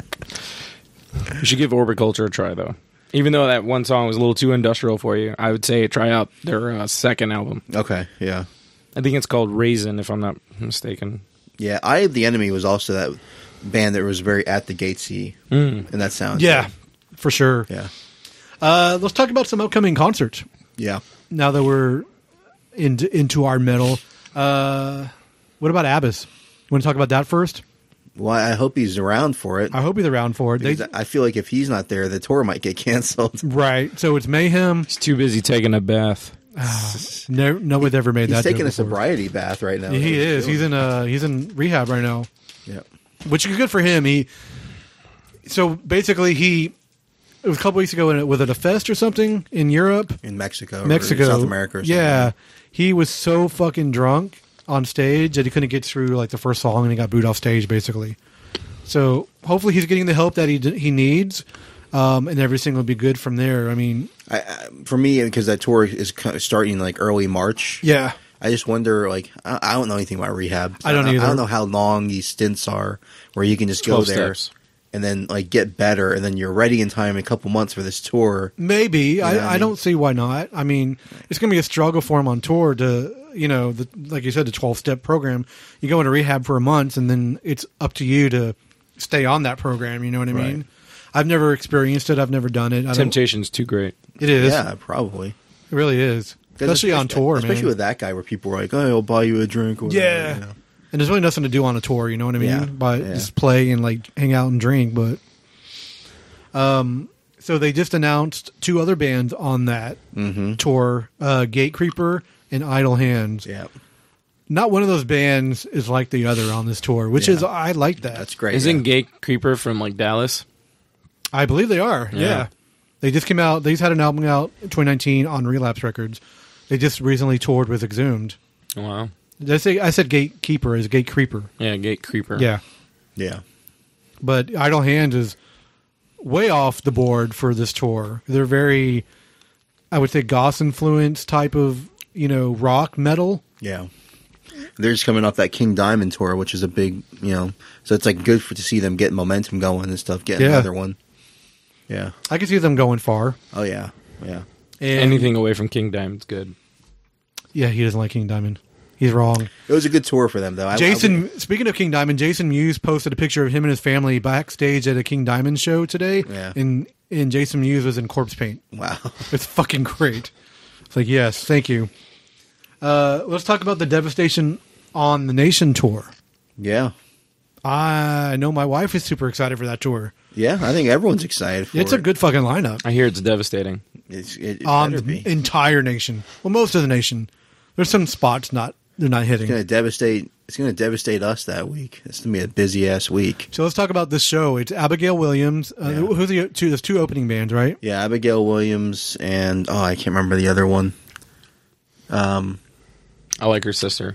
You should give Orbit Culture a try, though. Even though that one song was a little too industrial for you, I would say try out their second album. Okay. Yeah. I think it's called Raisin, if I'm not mistaken. Yeah. Eye of the Enemy was also that band that was very at the gatesy, and that sounds Yeah, for sure. Yeah. Let's talk about some upcoming concerts. Yeah. Now that we're into our metal, what about Abbas? Want to talk about that first? Well, I hope he's around for it. I hope he's around for it. Because I feel like if he's not there, the tour might get canceled. Right. So it's Mayhem. He's too busy taking a bath. No one's ever made He's that. taking a joke before. sobriety bath right now. Yeah, he is. He's in rehab right now. Yeah. Which is good for him. So basically, it was a couple weeks ago with a fest or something in Europe, In Mexico, or South America. Or something. Yeah, he was so fucking drunk on stage that he couldn't get through like the first song, and he got booed off stage basically. So hopefully he's getting the help that he needs. and everything will be good from there. I mean, for me, because that tour is starting like early March. yeah. I just wonder, like, I don't know anything about rehab. I don't either. I don't know how long these stints are, where you can just go 12 there steps. and then like get better, and then you're ready in time in a couple months for this tour. Maybe. what I I mean? don't see why not. I mean, it's going to be a struggle for him on tour to, like you said, the 12-step program. You go into rehab for a month, and then it's up to you to stay on that program. You know what I mean? I've never experienced it. I've never done it. Temptation's too great. It is. Yeah, probably. It really is. Especially on tour, especially man. with that guy, where people were like, "Oh, I'll buy you a drink." Or whatever, Yeah. you know? And there's really nothing to do on a tour, you know what I mean? Yeah, But yeah. just play and like hang out and drink. But so they just announced 2 other bands on that tour: Gate Creeper and Idle Hands. Yeah, Not one of those bands is like the other on this tour, which is I like that. that's great. Isn't yeah. Gate Creeper from like Dallas? I believe they are. Yeah. Yeah. They just came out. They just had an album out in 2019 on Relapse Records. They just recently toured with Exhumed. Oh, wow. Did I say I said Gatekeeper is Gate Creeper? Yeah, Gate Creeper. Yeah. Yeah, But Idle Hands is way off the board for this tour. They're very, I would say, goth influence type of, rock metal. yeah. They're just coming off that King Diamond tour, which is a big, so it's like good to see them getting momentum going and stuff. Getting Yeah. another one. Yeah. I can see them going far. Oh yeah. Yeah. And Anything away from King Diamond's good. Yeah, he doesn't like King Diamond. He's wrong. It was a good tour for them, though. Speaking of King Diamond, Jason Mewes posted a picture of him and his family backstage at a King Diamond show today. Yeah. And Jason Mewes was in corpse paint. Wow. It's fucking great. It's like, yes, thank you. Let's talk about the Devastation on the Nation tour. Yeah. I know my wife is super excited for that tour. Yeah. I think everyone's excited for It's it. a good fucking lineup I hear it's devastating. It on better the be. entire nation. Well, most of the nation. There's some spots they're not hitting. It's gonna devastate us that week. It's gonna be a busy ass week. So let's talk about this show. It's Abigail Williams. Who's the two? There's 2 opening bands, right? Yeah, Abigail Williams and I can't remember the other one. I like her sister.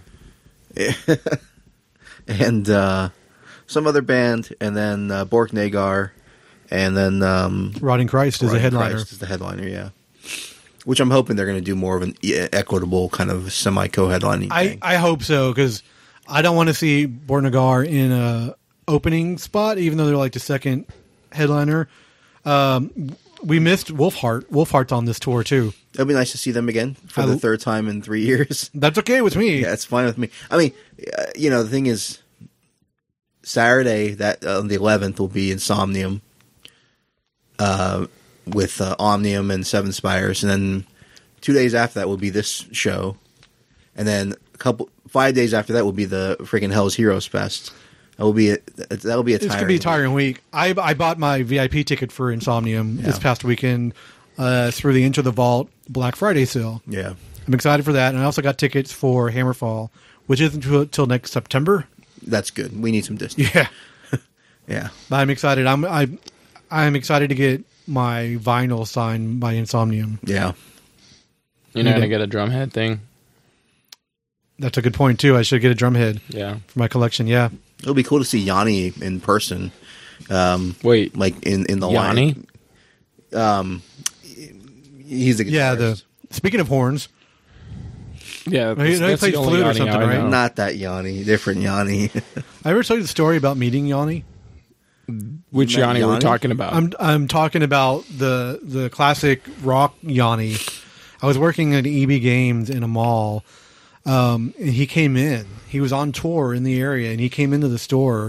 And some other band, and then Bork Nagar, and then Rotting Christ is a Rotting headliner. Christ is the headliner. Yeah, which I'm hoping they're going to do more of an equitable kind of semi co-headlining thing. I hope so, because I don't want to see Bornagar in a opening spot, even though they're like the second headliner. We missed Wolfheart. Wolfheart's on this tour too. It'd be nice to see them again for the 3rd time in 3 years. That's okay with me. Yeah, it's fine with me. I mean, the thing is, Saturday that on the 11th will be Insomnium, with Omnium and Seven Spires, and then 2 days after that will be this show, and then 5 days after that will be the freaking Hell's Heroes Fest. That'll be a It's going to be a tiring week. I bought my VIP ticket for Insomnium this past weekend through the Enter the Vault Black Friday sale. Yeah, I'm excited for that, and I also got tickets for Hammerfall, which isn't until next September. that's good. We need some distance. Yeah, Yeah, but I'm excited. I'm excited to get my vinyl signed by Insomnium. yeah. You're not going to get a drumhead thing? That's a good point too. I should get a drum head Yeah. for my collection. Yeah, It'll be cool to see Yanni in person. Wait. Like in the Yanni? line. He's a guitarist. Speaking of horns, Yeah. He plays the only flute or Yanni something, I right? know. Not that Yanni, different Yanni. I ever told you the story about meeting Yanni? Which You met Yanni we're Yanni? talking about? I'm talking about the classic rock Yanni. I was working at EB Games in a mall. And he came in. He was on tour in the area, and he came into the store.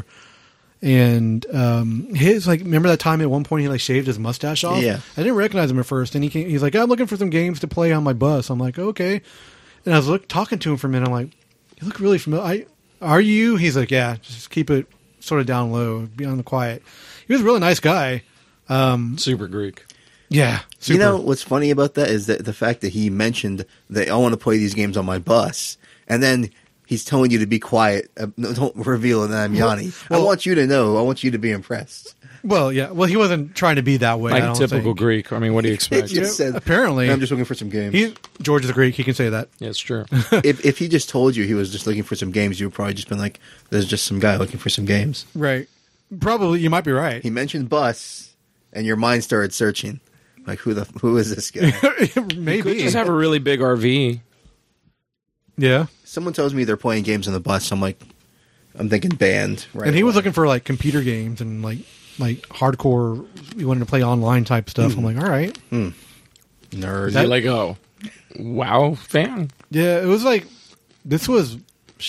And remember that time at one point he like shaved his mustache off? Yeah. I didn't recognize him at first, and he's like, I'm looking for some games to play on my bus. I'm like, okay. And I was talking to him for a minute. I'm like, you look really familiar. Are you? He's like, yeah. Just keep it sort of down low, be on the quiet. He was a really nice guy. Super Greek. Yeah, super. You know what's funny about that is that the fact that he mentioned that I want to play these games on my bus, and then he's telling you to be quiet. No, don't reveal that I'm Yanni. I want you to know. I want you to be impressed. Well, yeah. Well, he wasn't trying to be that way. I Like don't typical think. Greek. I mean, what do you expect? He just said, Apparently, I'm just looking for some games. George is a Greek. He can say that. Yeah, it's true. if he just told you he was just looking for some games, you would probably just been like, "There's just some guy looking for some games." Right. Probably, you might be right. He mentioned bus, and your mind started searching. Like, who is this guy? Maybe. You could just have a really big RV. Yeah. Someone tells me they're playing games on the bus. I'm thinking band. Right. And he was looking for like computer games and like hardcore. He wanted to play online type stuff. I'm like, all right, nerd. Is he like WoW fan? Yeah, it was like this was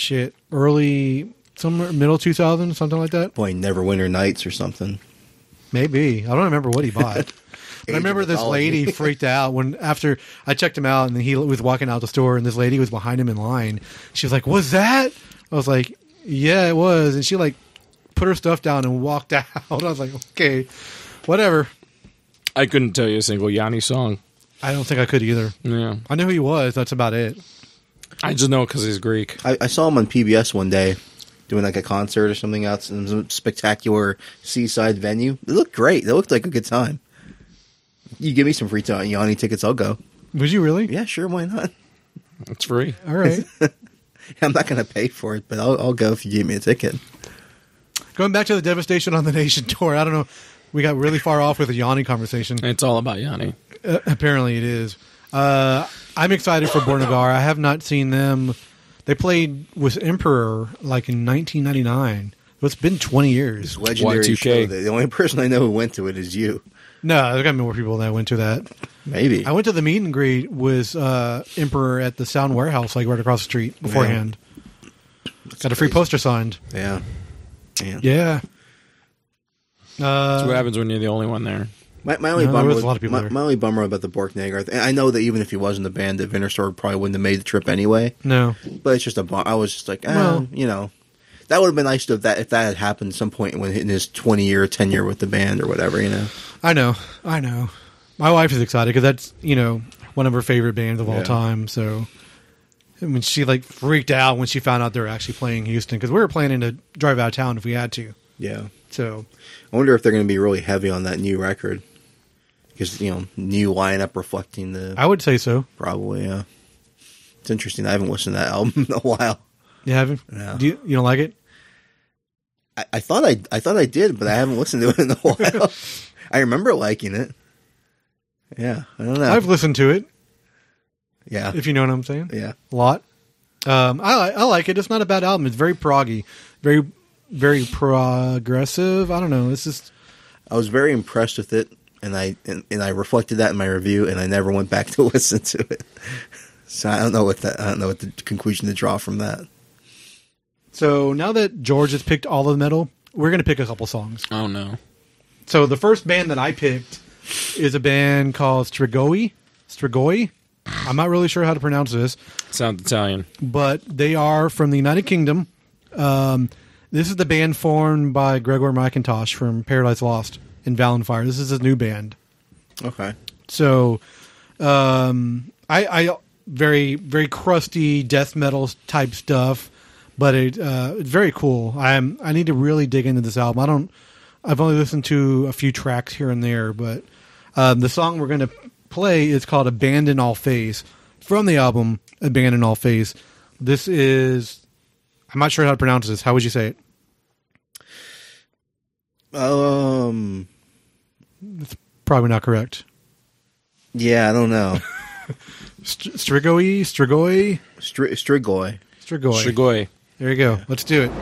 early somewhere middle 2000s, something like that. Playing Neverwinter Nights or something. Maybe. I don't remember what he bought. I remember this lady freaked out after I checked him out, and then he was walking out the store, and this lady was behind him in line. She was like, "Was that?" I was like, "Yeah, it was." And she like put her stuff down and walked out. I was like, "Okay, whatever." I couldn't tell you a single Yanni song. I don't think I could either. Yeah, I knew who he was. That's about it. I just know because he's Greek. I saw him on PBS one day doing like a concert or something else in some spectacular seaside venue. It looked great. It looked like a good time. You give me some free time, Yanni tickets, I'll go. Was you really? Yeah, sure. Why not? It's free. All right. I'm not going to pay for it, but I'll go if you give me a ticket. Going back to the Devastation on the Nation tour, I don't know. We got really far off with the Yanni conversation. It's all about Yanni. Apparently it is. I'm excited for Bornagar. I have not seen them. They played with Emperor like in 1999. It's been 20 years. It's legendary Y2K. show. The only person I know who went to it is you. No, there's got to be more people that went to that. Maybe. I went to the meet and greet with Emperor at the Sound Warehouse, like right across the street beforehand. Got a free poster signed. Yeah. Man. Yeah. That's what happens when you're the only one there. My only No, bummer there was a lot of people there. my only bummer about the Borknagar. I know that even if he was in the band, that Vintersword probably wouldn't have made the trip anyway. No. But it's just a bummer. I was just like, Well- you know, that would have been nice if that had happened at some point when in his 20-year tenure with the band or whatever, you know. I know. My wife is excited because that's, one of her favorite bands of all Yeah. time. So, I mean, she like freaked out when she found out they were actually playing Houston because we were planning to drive out of town if we had to. Yeah. So, I wonder if they're going to be really heavy on that new record. Because, new lineup reflecting the... I would say so. Probably, yeah. It's interesting. I haven't listened to that album in a while. You haven't? No. You don't like it? I thought I did, but I haven't listened to it in a while. I remember liking it. Yeah, I don't know. I've listened to it, yeah, if you know what I'm saying. yeah. A lot. I like it. It's not a bad album. It's very proggy. Very, very progressive. I don't know. It's just... I was very impressed with it, and I reflected that in my review, and I never went back to listen to it. So I don't know what the conclusion to draw from that. So now that George has picked all of the metal, we're going to pick a couple songs. Oh, no. So the first band that I picked is a band called Strigoi. I'm not really sure how to pronounce this. Sounds Italian. But they are from the United Kingdom. This is the band formed by Gregor McIntosh from Paradise Lost and Valenfire. This is his new band. Okay. So, I very, very crusty death metal type stuff, but it's very cool. I need to really dig into this album. I've only listened to a few tracks here and there, but the song we're going to play is called Abandon All Phase from the album Abandon All Phase. This is, I'm not sure how to pronounce this. How would you say it? It's probably not correct. Yeah, I don't know. Strigoi? Strigoi. Strigoi. There you go. Let's do it.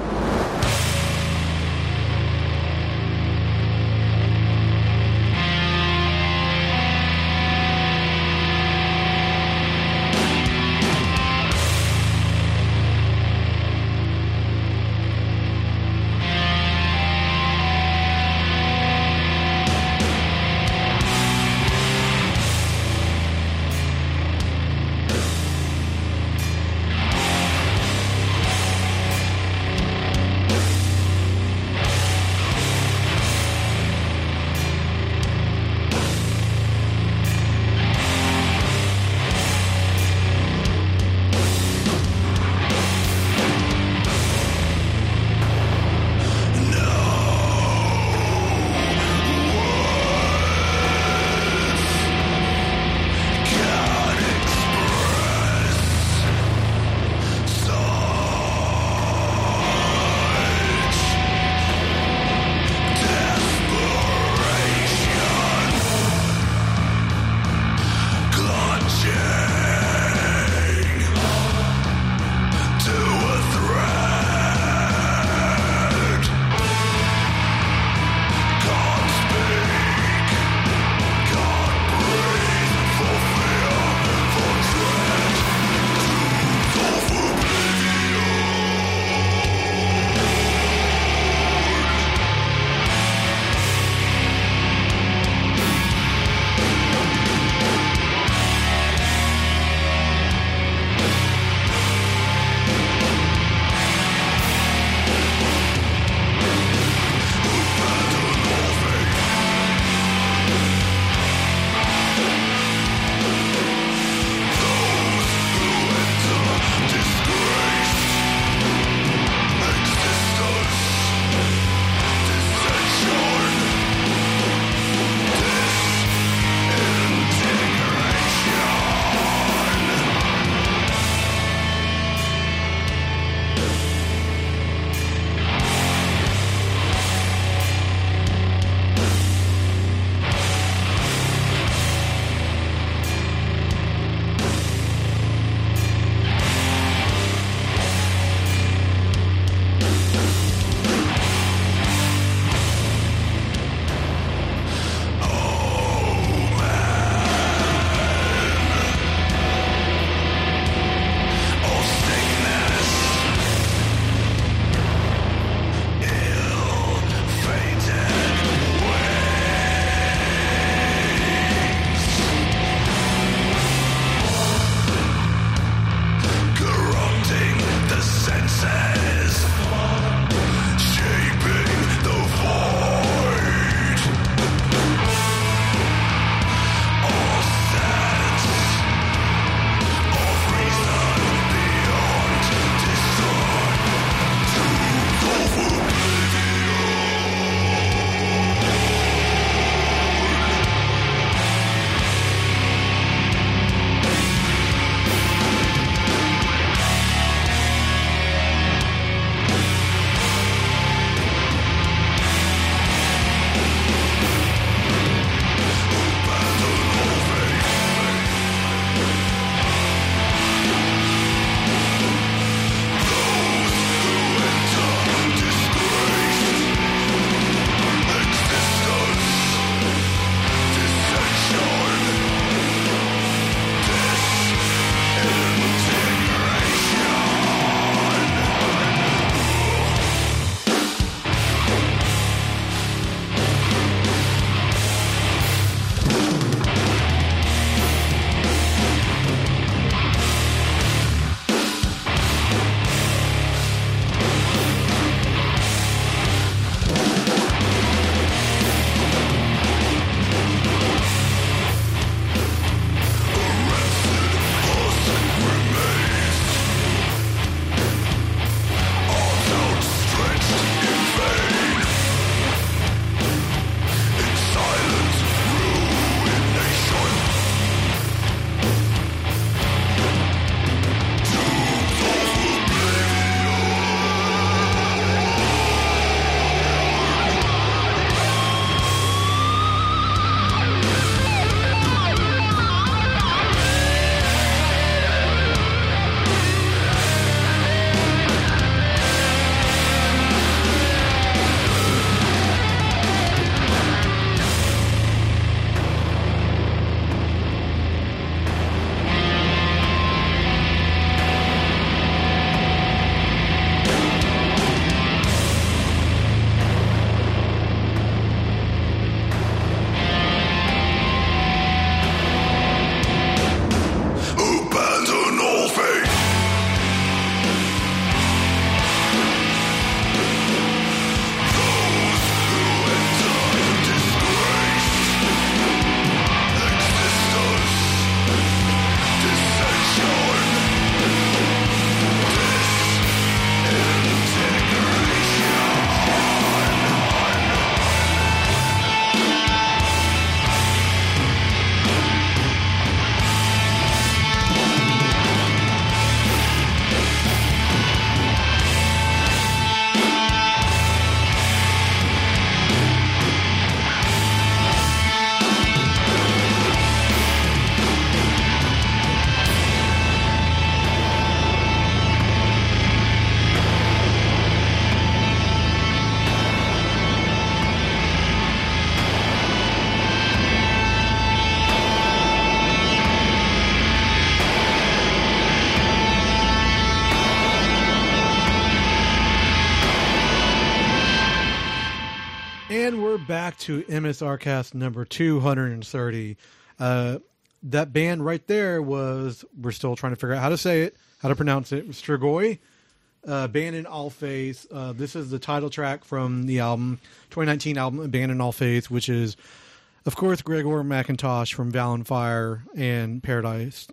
And we're back to MSR Cast number 230. That band right there was, we're still trying to figure out how to say it, how to pronounce it, Strigoi, Band in All Faith. This is the title track from the album, 2019 album, Band in All Faith, which is, of course, Gregor McIntosh from Valenfire and Paradise.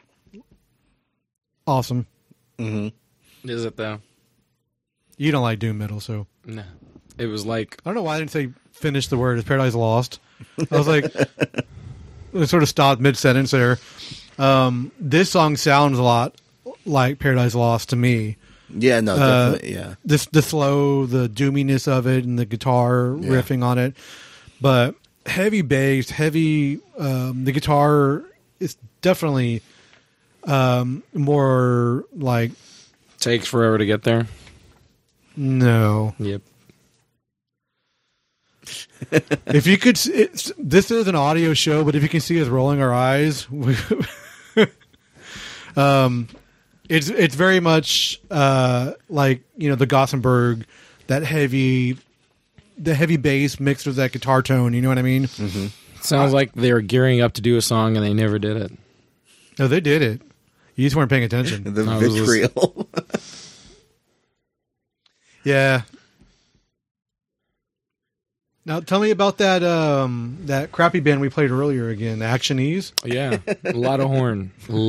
Awesome. Mm-hmm. Is it, though? You don't like doom metal, so... No. It was like... I don't know why I didn't say finish the word. Is Paradise Lost? I was like... it sort of stopped mid-sentence there. This song sounds a lot like Paradise Lost to me. Yeah, no, definitely, yeah. The slow, the doominess of it, and the guitar riffing on it. But heavy bass, heavy... the guitar is definitely more like... Takes forever to get there? No. Yep. If you could, this is an audio show, but if you can see us rolling our eyes, it's very much like, you know, the Gothenburg, the heavy bass mixed with that guitar tone. You know what I mean? Mm-hmm. Sounds like they were gearing up to do a song and they never did it. No, they did it. You just weren't paying attention. The vitriol. Yeah. Now tell me about that that crappy band we played earlier again, Actionese. Yeah, a lot of horn.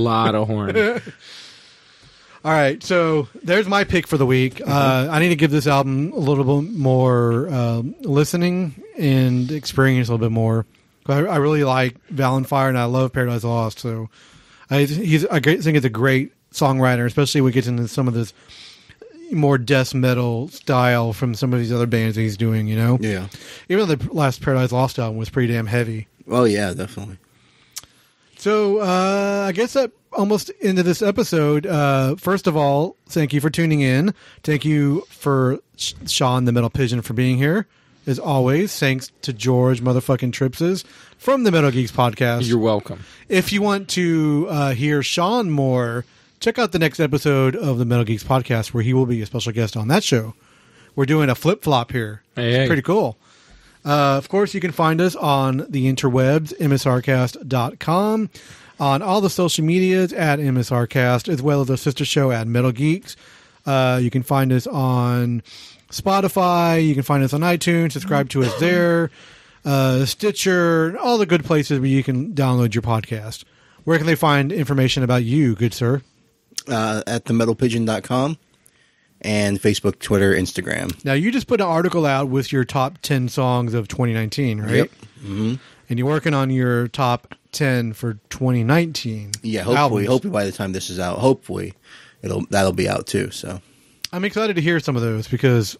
All right, so there's my pick for the week. I need to give this album a little bit more listening and experience a little bit more. I really like Valenfire and I love Paradise Lost, so I think it's a great songwriter, especially when we get into some of this more death metal style from some of these other bands that he's doing, you know? Yeah. Even though the last Paradise Lost album was pretty damn heavy. Oh, yeah, definitely. So, I guess that almost into this episode. First of all, thank you for tuning in. Thank you for Sean the Metal Pigeon for being here. As always, thanks to George motherfucking Tripses from the Metal Geeks podcast. You're welcome. If you want to hear Sean more, check out the next episode of the Metal Geeks podcast where he will be a special guest on that show. We're doing a flip-flop here. It's pretty cool. Of course, you can find us on the interwebs, msrcast.com, on all the social medias at msrcast, as well as our sister show at Metal Geeks. You can find us on Spotify. You can find us on iTunes. Subscribe to us there. Stitcher, all the good places where you can download your podcast. Where can they find information about you, good sir? At themetalpigeon.com and Facebook, Twitter, Instagram. Now, you just put an article out with your top 10 songs of 2019, right? Yep. Mm-hmm. And you're working on your top 10 for 2019. Yeah, hopefully by the time this is out, that'll be out too. So I'm excited to hear some of those because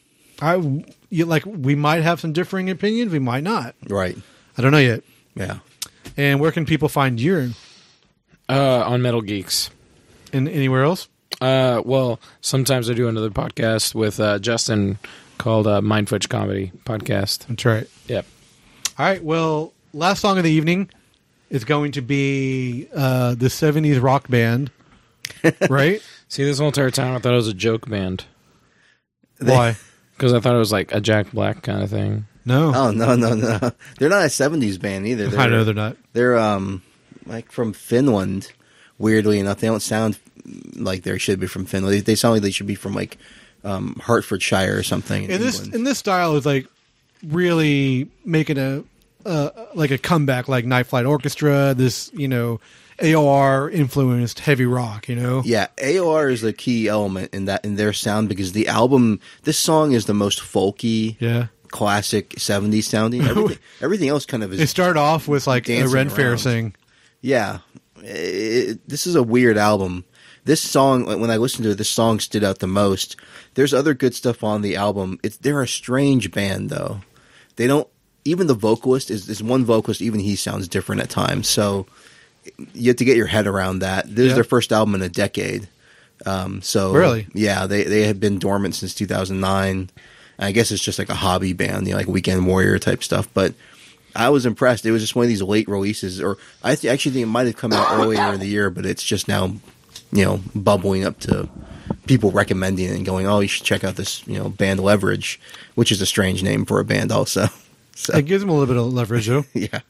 we might have some differing opinions, we might not. Right. I don't know yet. Yeah. And where can people find you? On Metal Geeks. And anywhere else? Well, sometimes I do another podcast with Justin called Mindfutch Comedy Podcast. That's right. Yep. All right. Well, last song of the evening is going to be the 70s rock band, right? See, this whole entire time I thought it was a joke band. Why? Because I thought it was like a Jack Black kind of thing. No. Oh, no. They're not a 70s band either. I know they're not. They're like from Finland, weirdly enough. They don't sound like they should be from Finland. They sound like they should be from like Hertfordshire or something. And this style is like really making a comeback, like Night Flight Orchestra, this, you know, AOR influenced heavy rock, you know? Yeah, AOR is the key element in their sound because this song is the most folky, classic 70s sounding. Everything else kind of is. It started off with like a Ren Fair thing. Yeah. This is a weird album. This song, when I listened to it, this song stood out the most. There's other good stuff on the album. They're a strange band, though. They don't, even the vocalist is one vocalist, even he sounds different at times. So you have to get your head around that. This is their first album in a decade. Really? Yeah, they have been dormant since 2009. I guess it's just like a hobby band, you know, like Weekend Warrior type stuff. But I was impressed. It was just one of these late releases, or I actually think it might have come out earlier in the year, but it's just now bubbling up to people recommending it and going, oh, you should check out this, band Leverage, which is a strange name for a band also. So. It gives them a little bit of leverage, though. Yeah.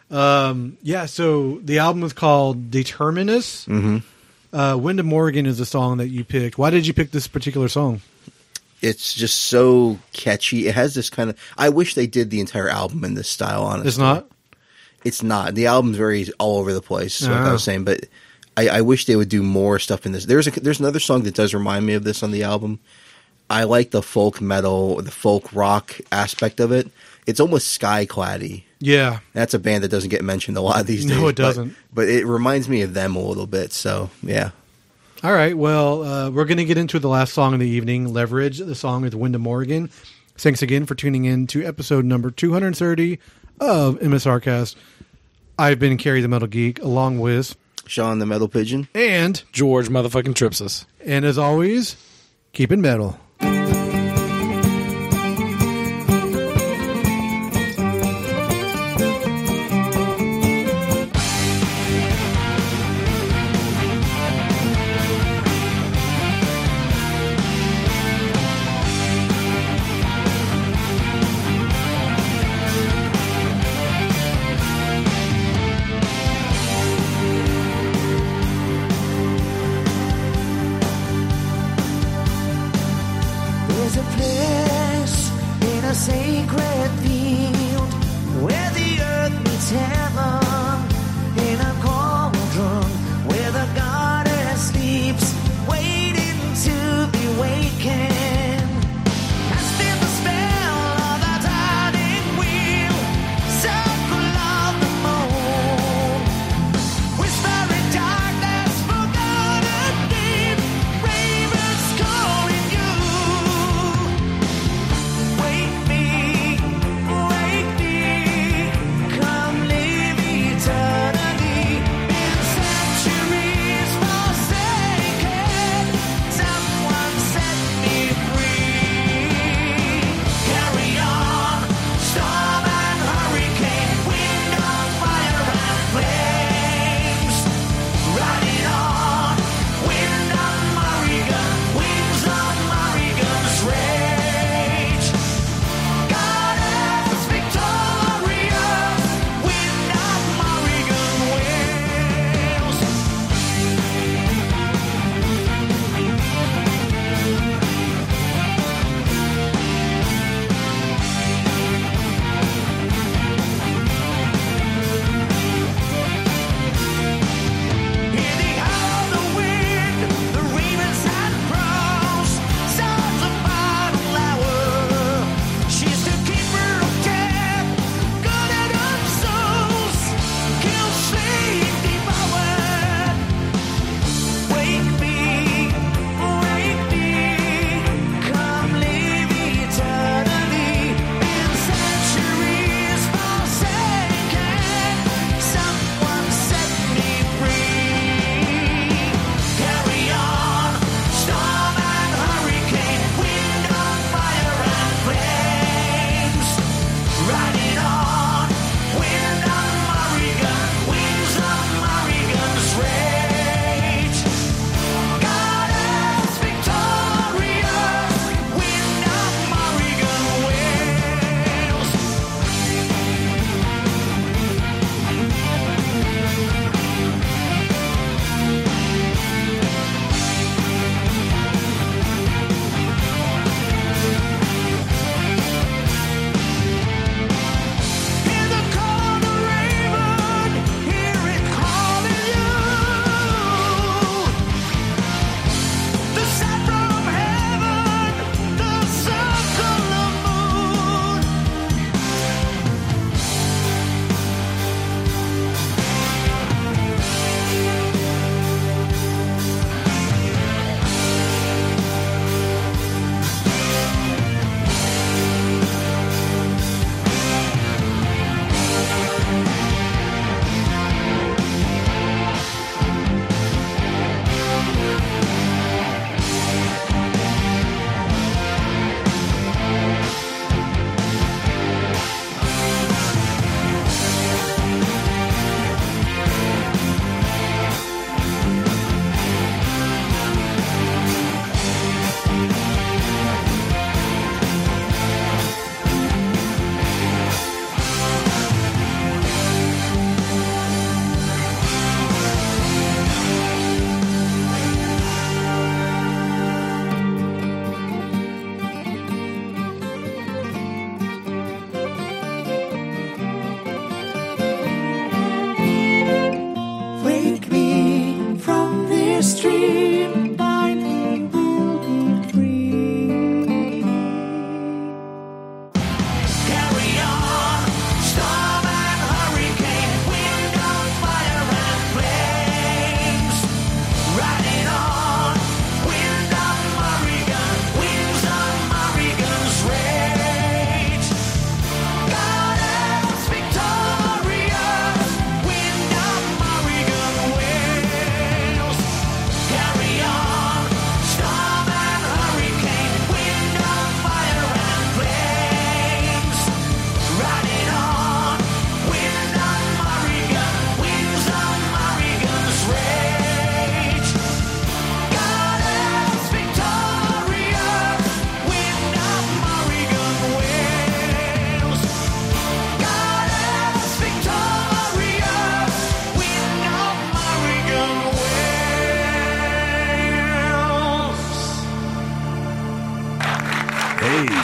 So the album is called Determinus. Mm-hmm. Wyndham Morgan is the song that you picked. Why did you pick this particular song? It's just so catchy. It has this kind of... I wish they did the entire album in this style, honestly. It's not? It's not. The album's very all over the place, like I was saying, but I wish they would do more stuff in this. There's another song that does remind me of this on the album. I like the folk metal, the folk rock aspect of it. It's almost Skycladdy. Yeah. That's a band that doesn't get mentioned a lot these days. No, it doesn't. But it reminds me of them a little bit, so yeah. All right, well, we're going to get into the last song of the evening, Leverage. The song is Wyndham Morgan. Thanks again for tuning in to episode number 230 of MSRcast. I've been Carrie the Metal Geek, along with... Sean the Metal Pigeon. And... George motherfucking Tripsis. And as always, keep it metal.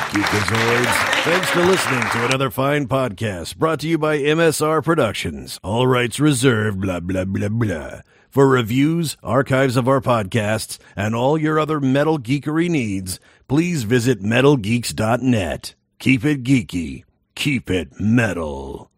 Geekazoids, thanks for listening to another fine podcast brought to you by MSR Productions. All rights reserved, blah, blah, blah, blah. For reviews, archives of our podcasts, and all your other metal geekery needs, please visit metalgeeks.net. Keep it geeky. Keep it metal.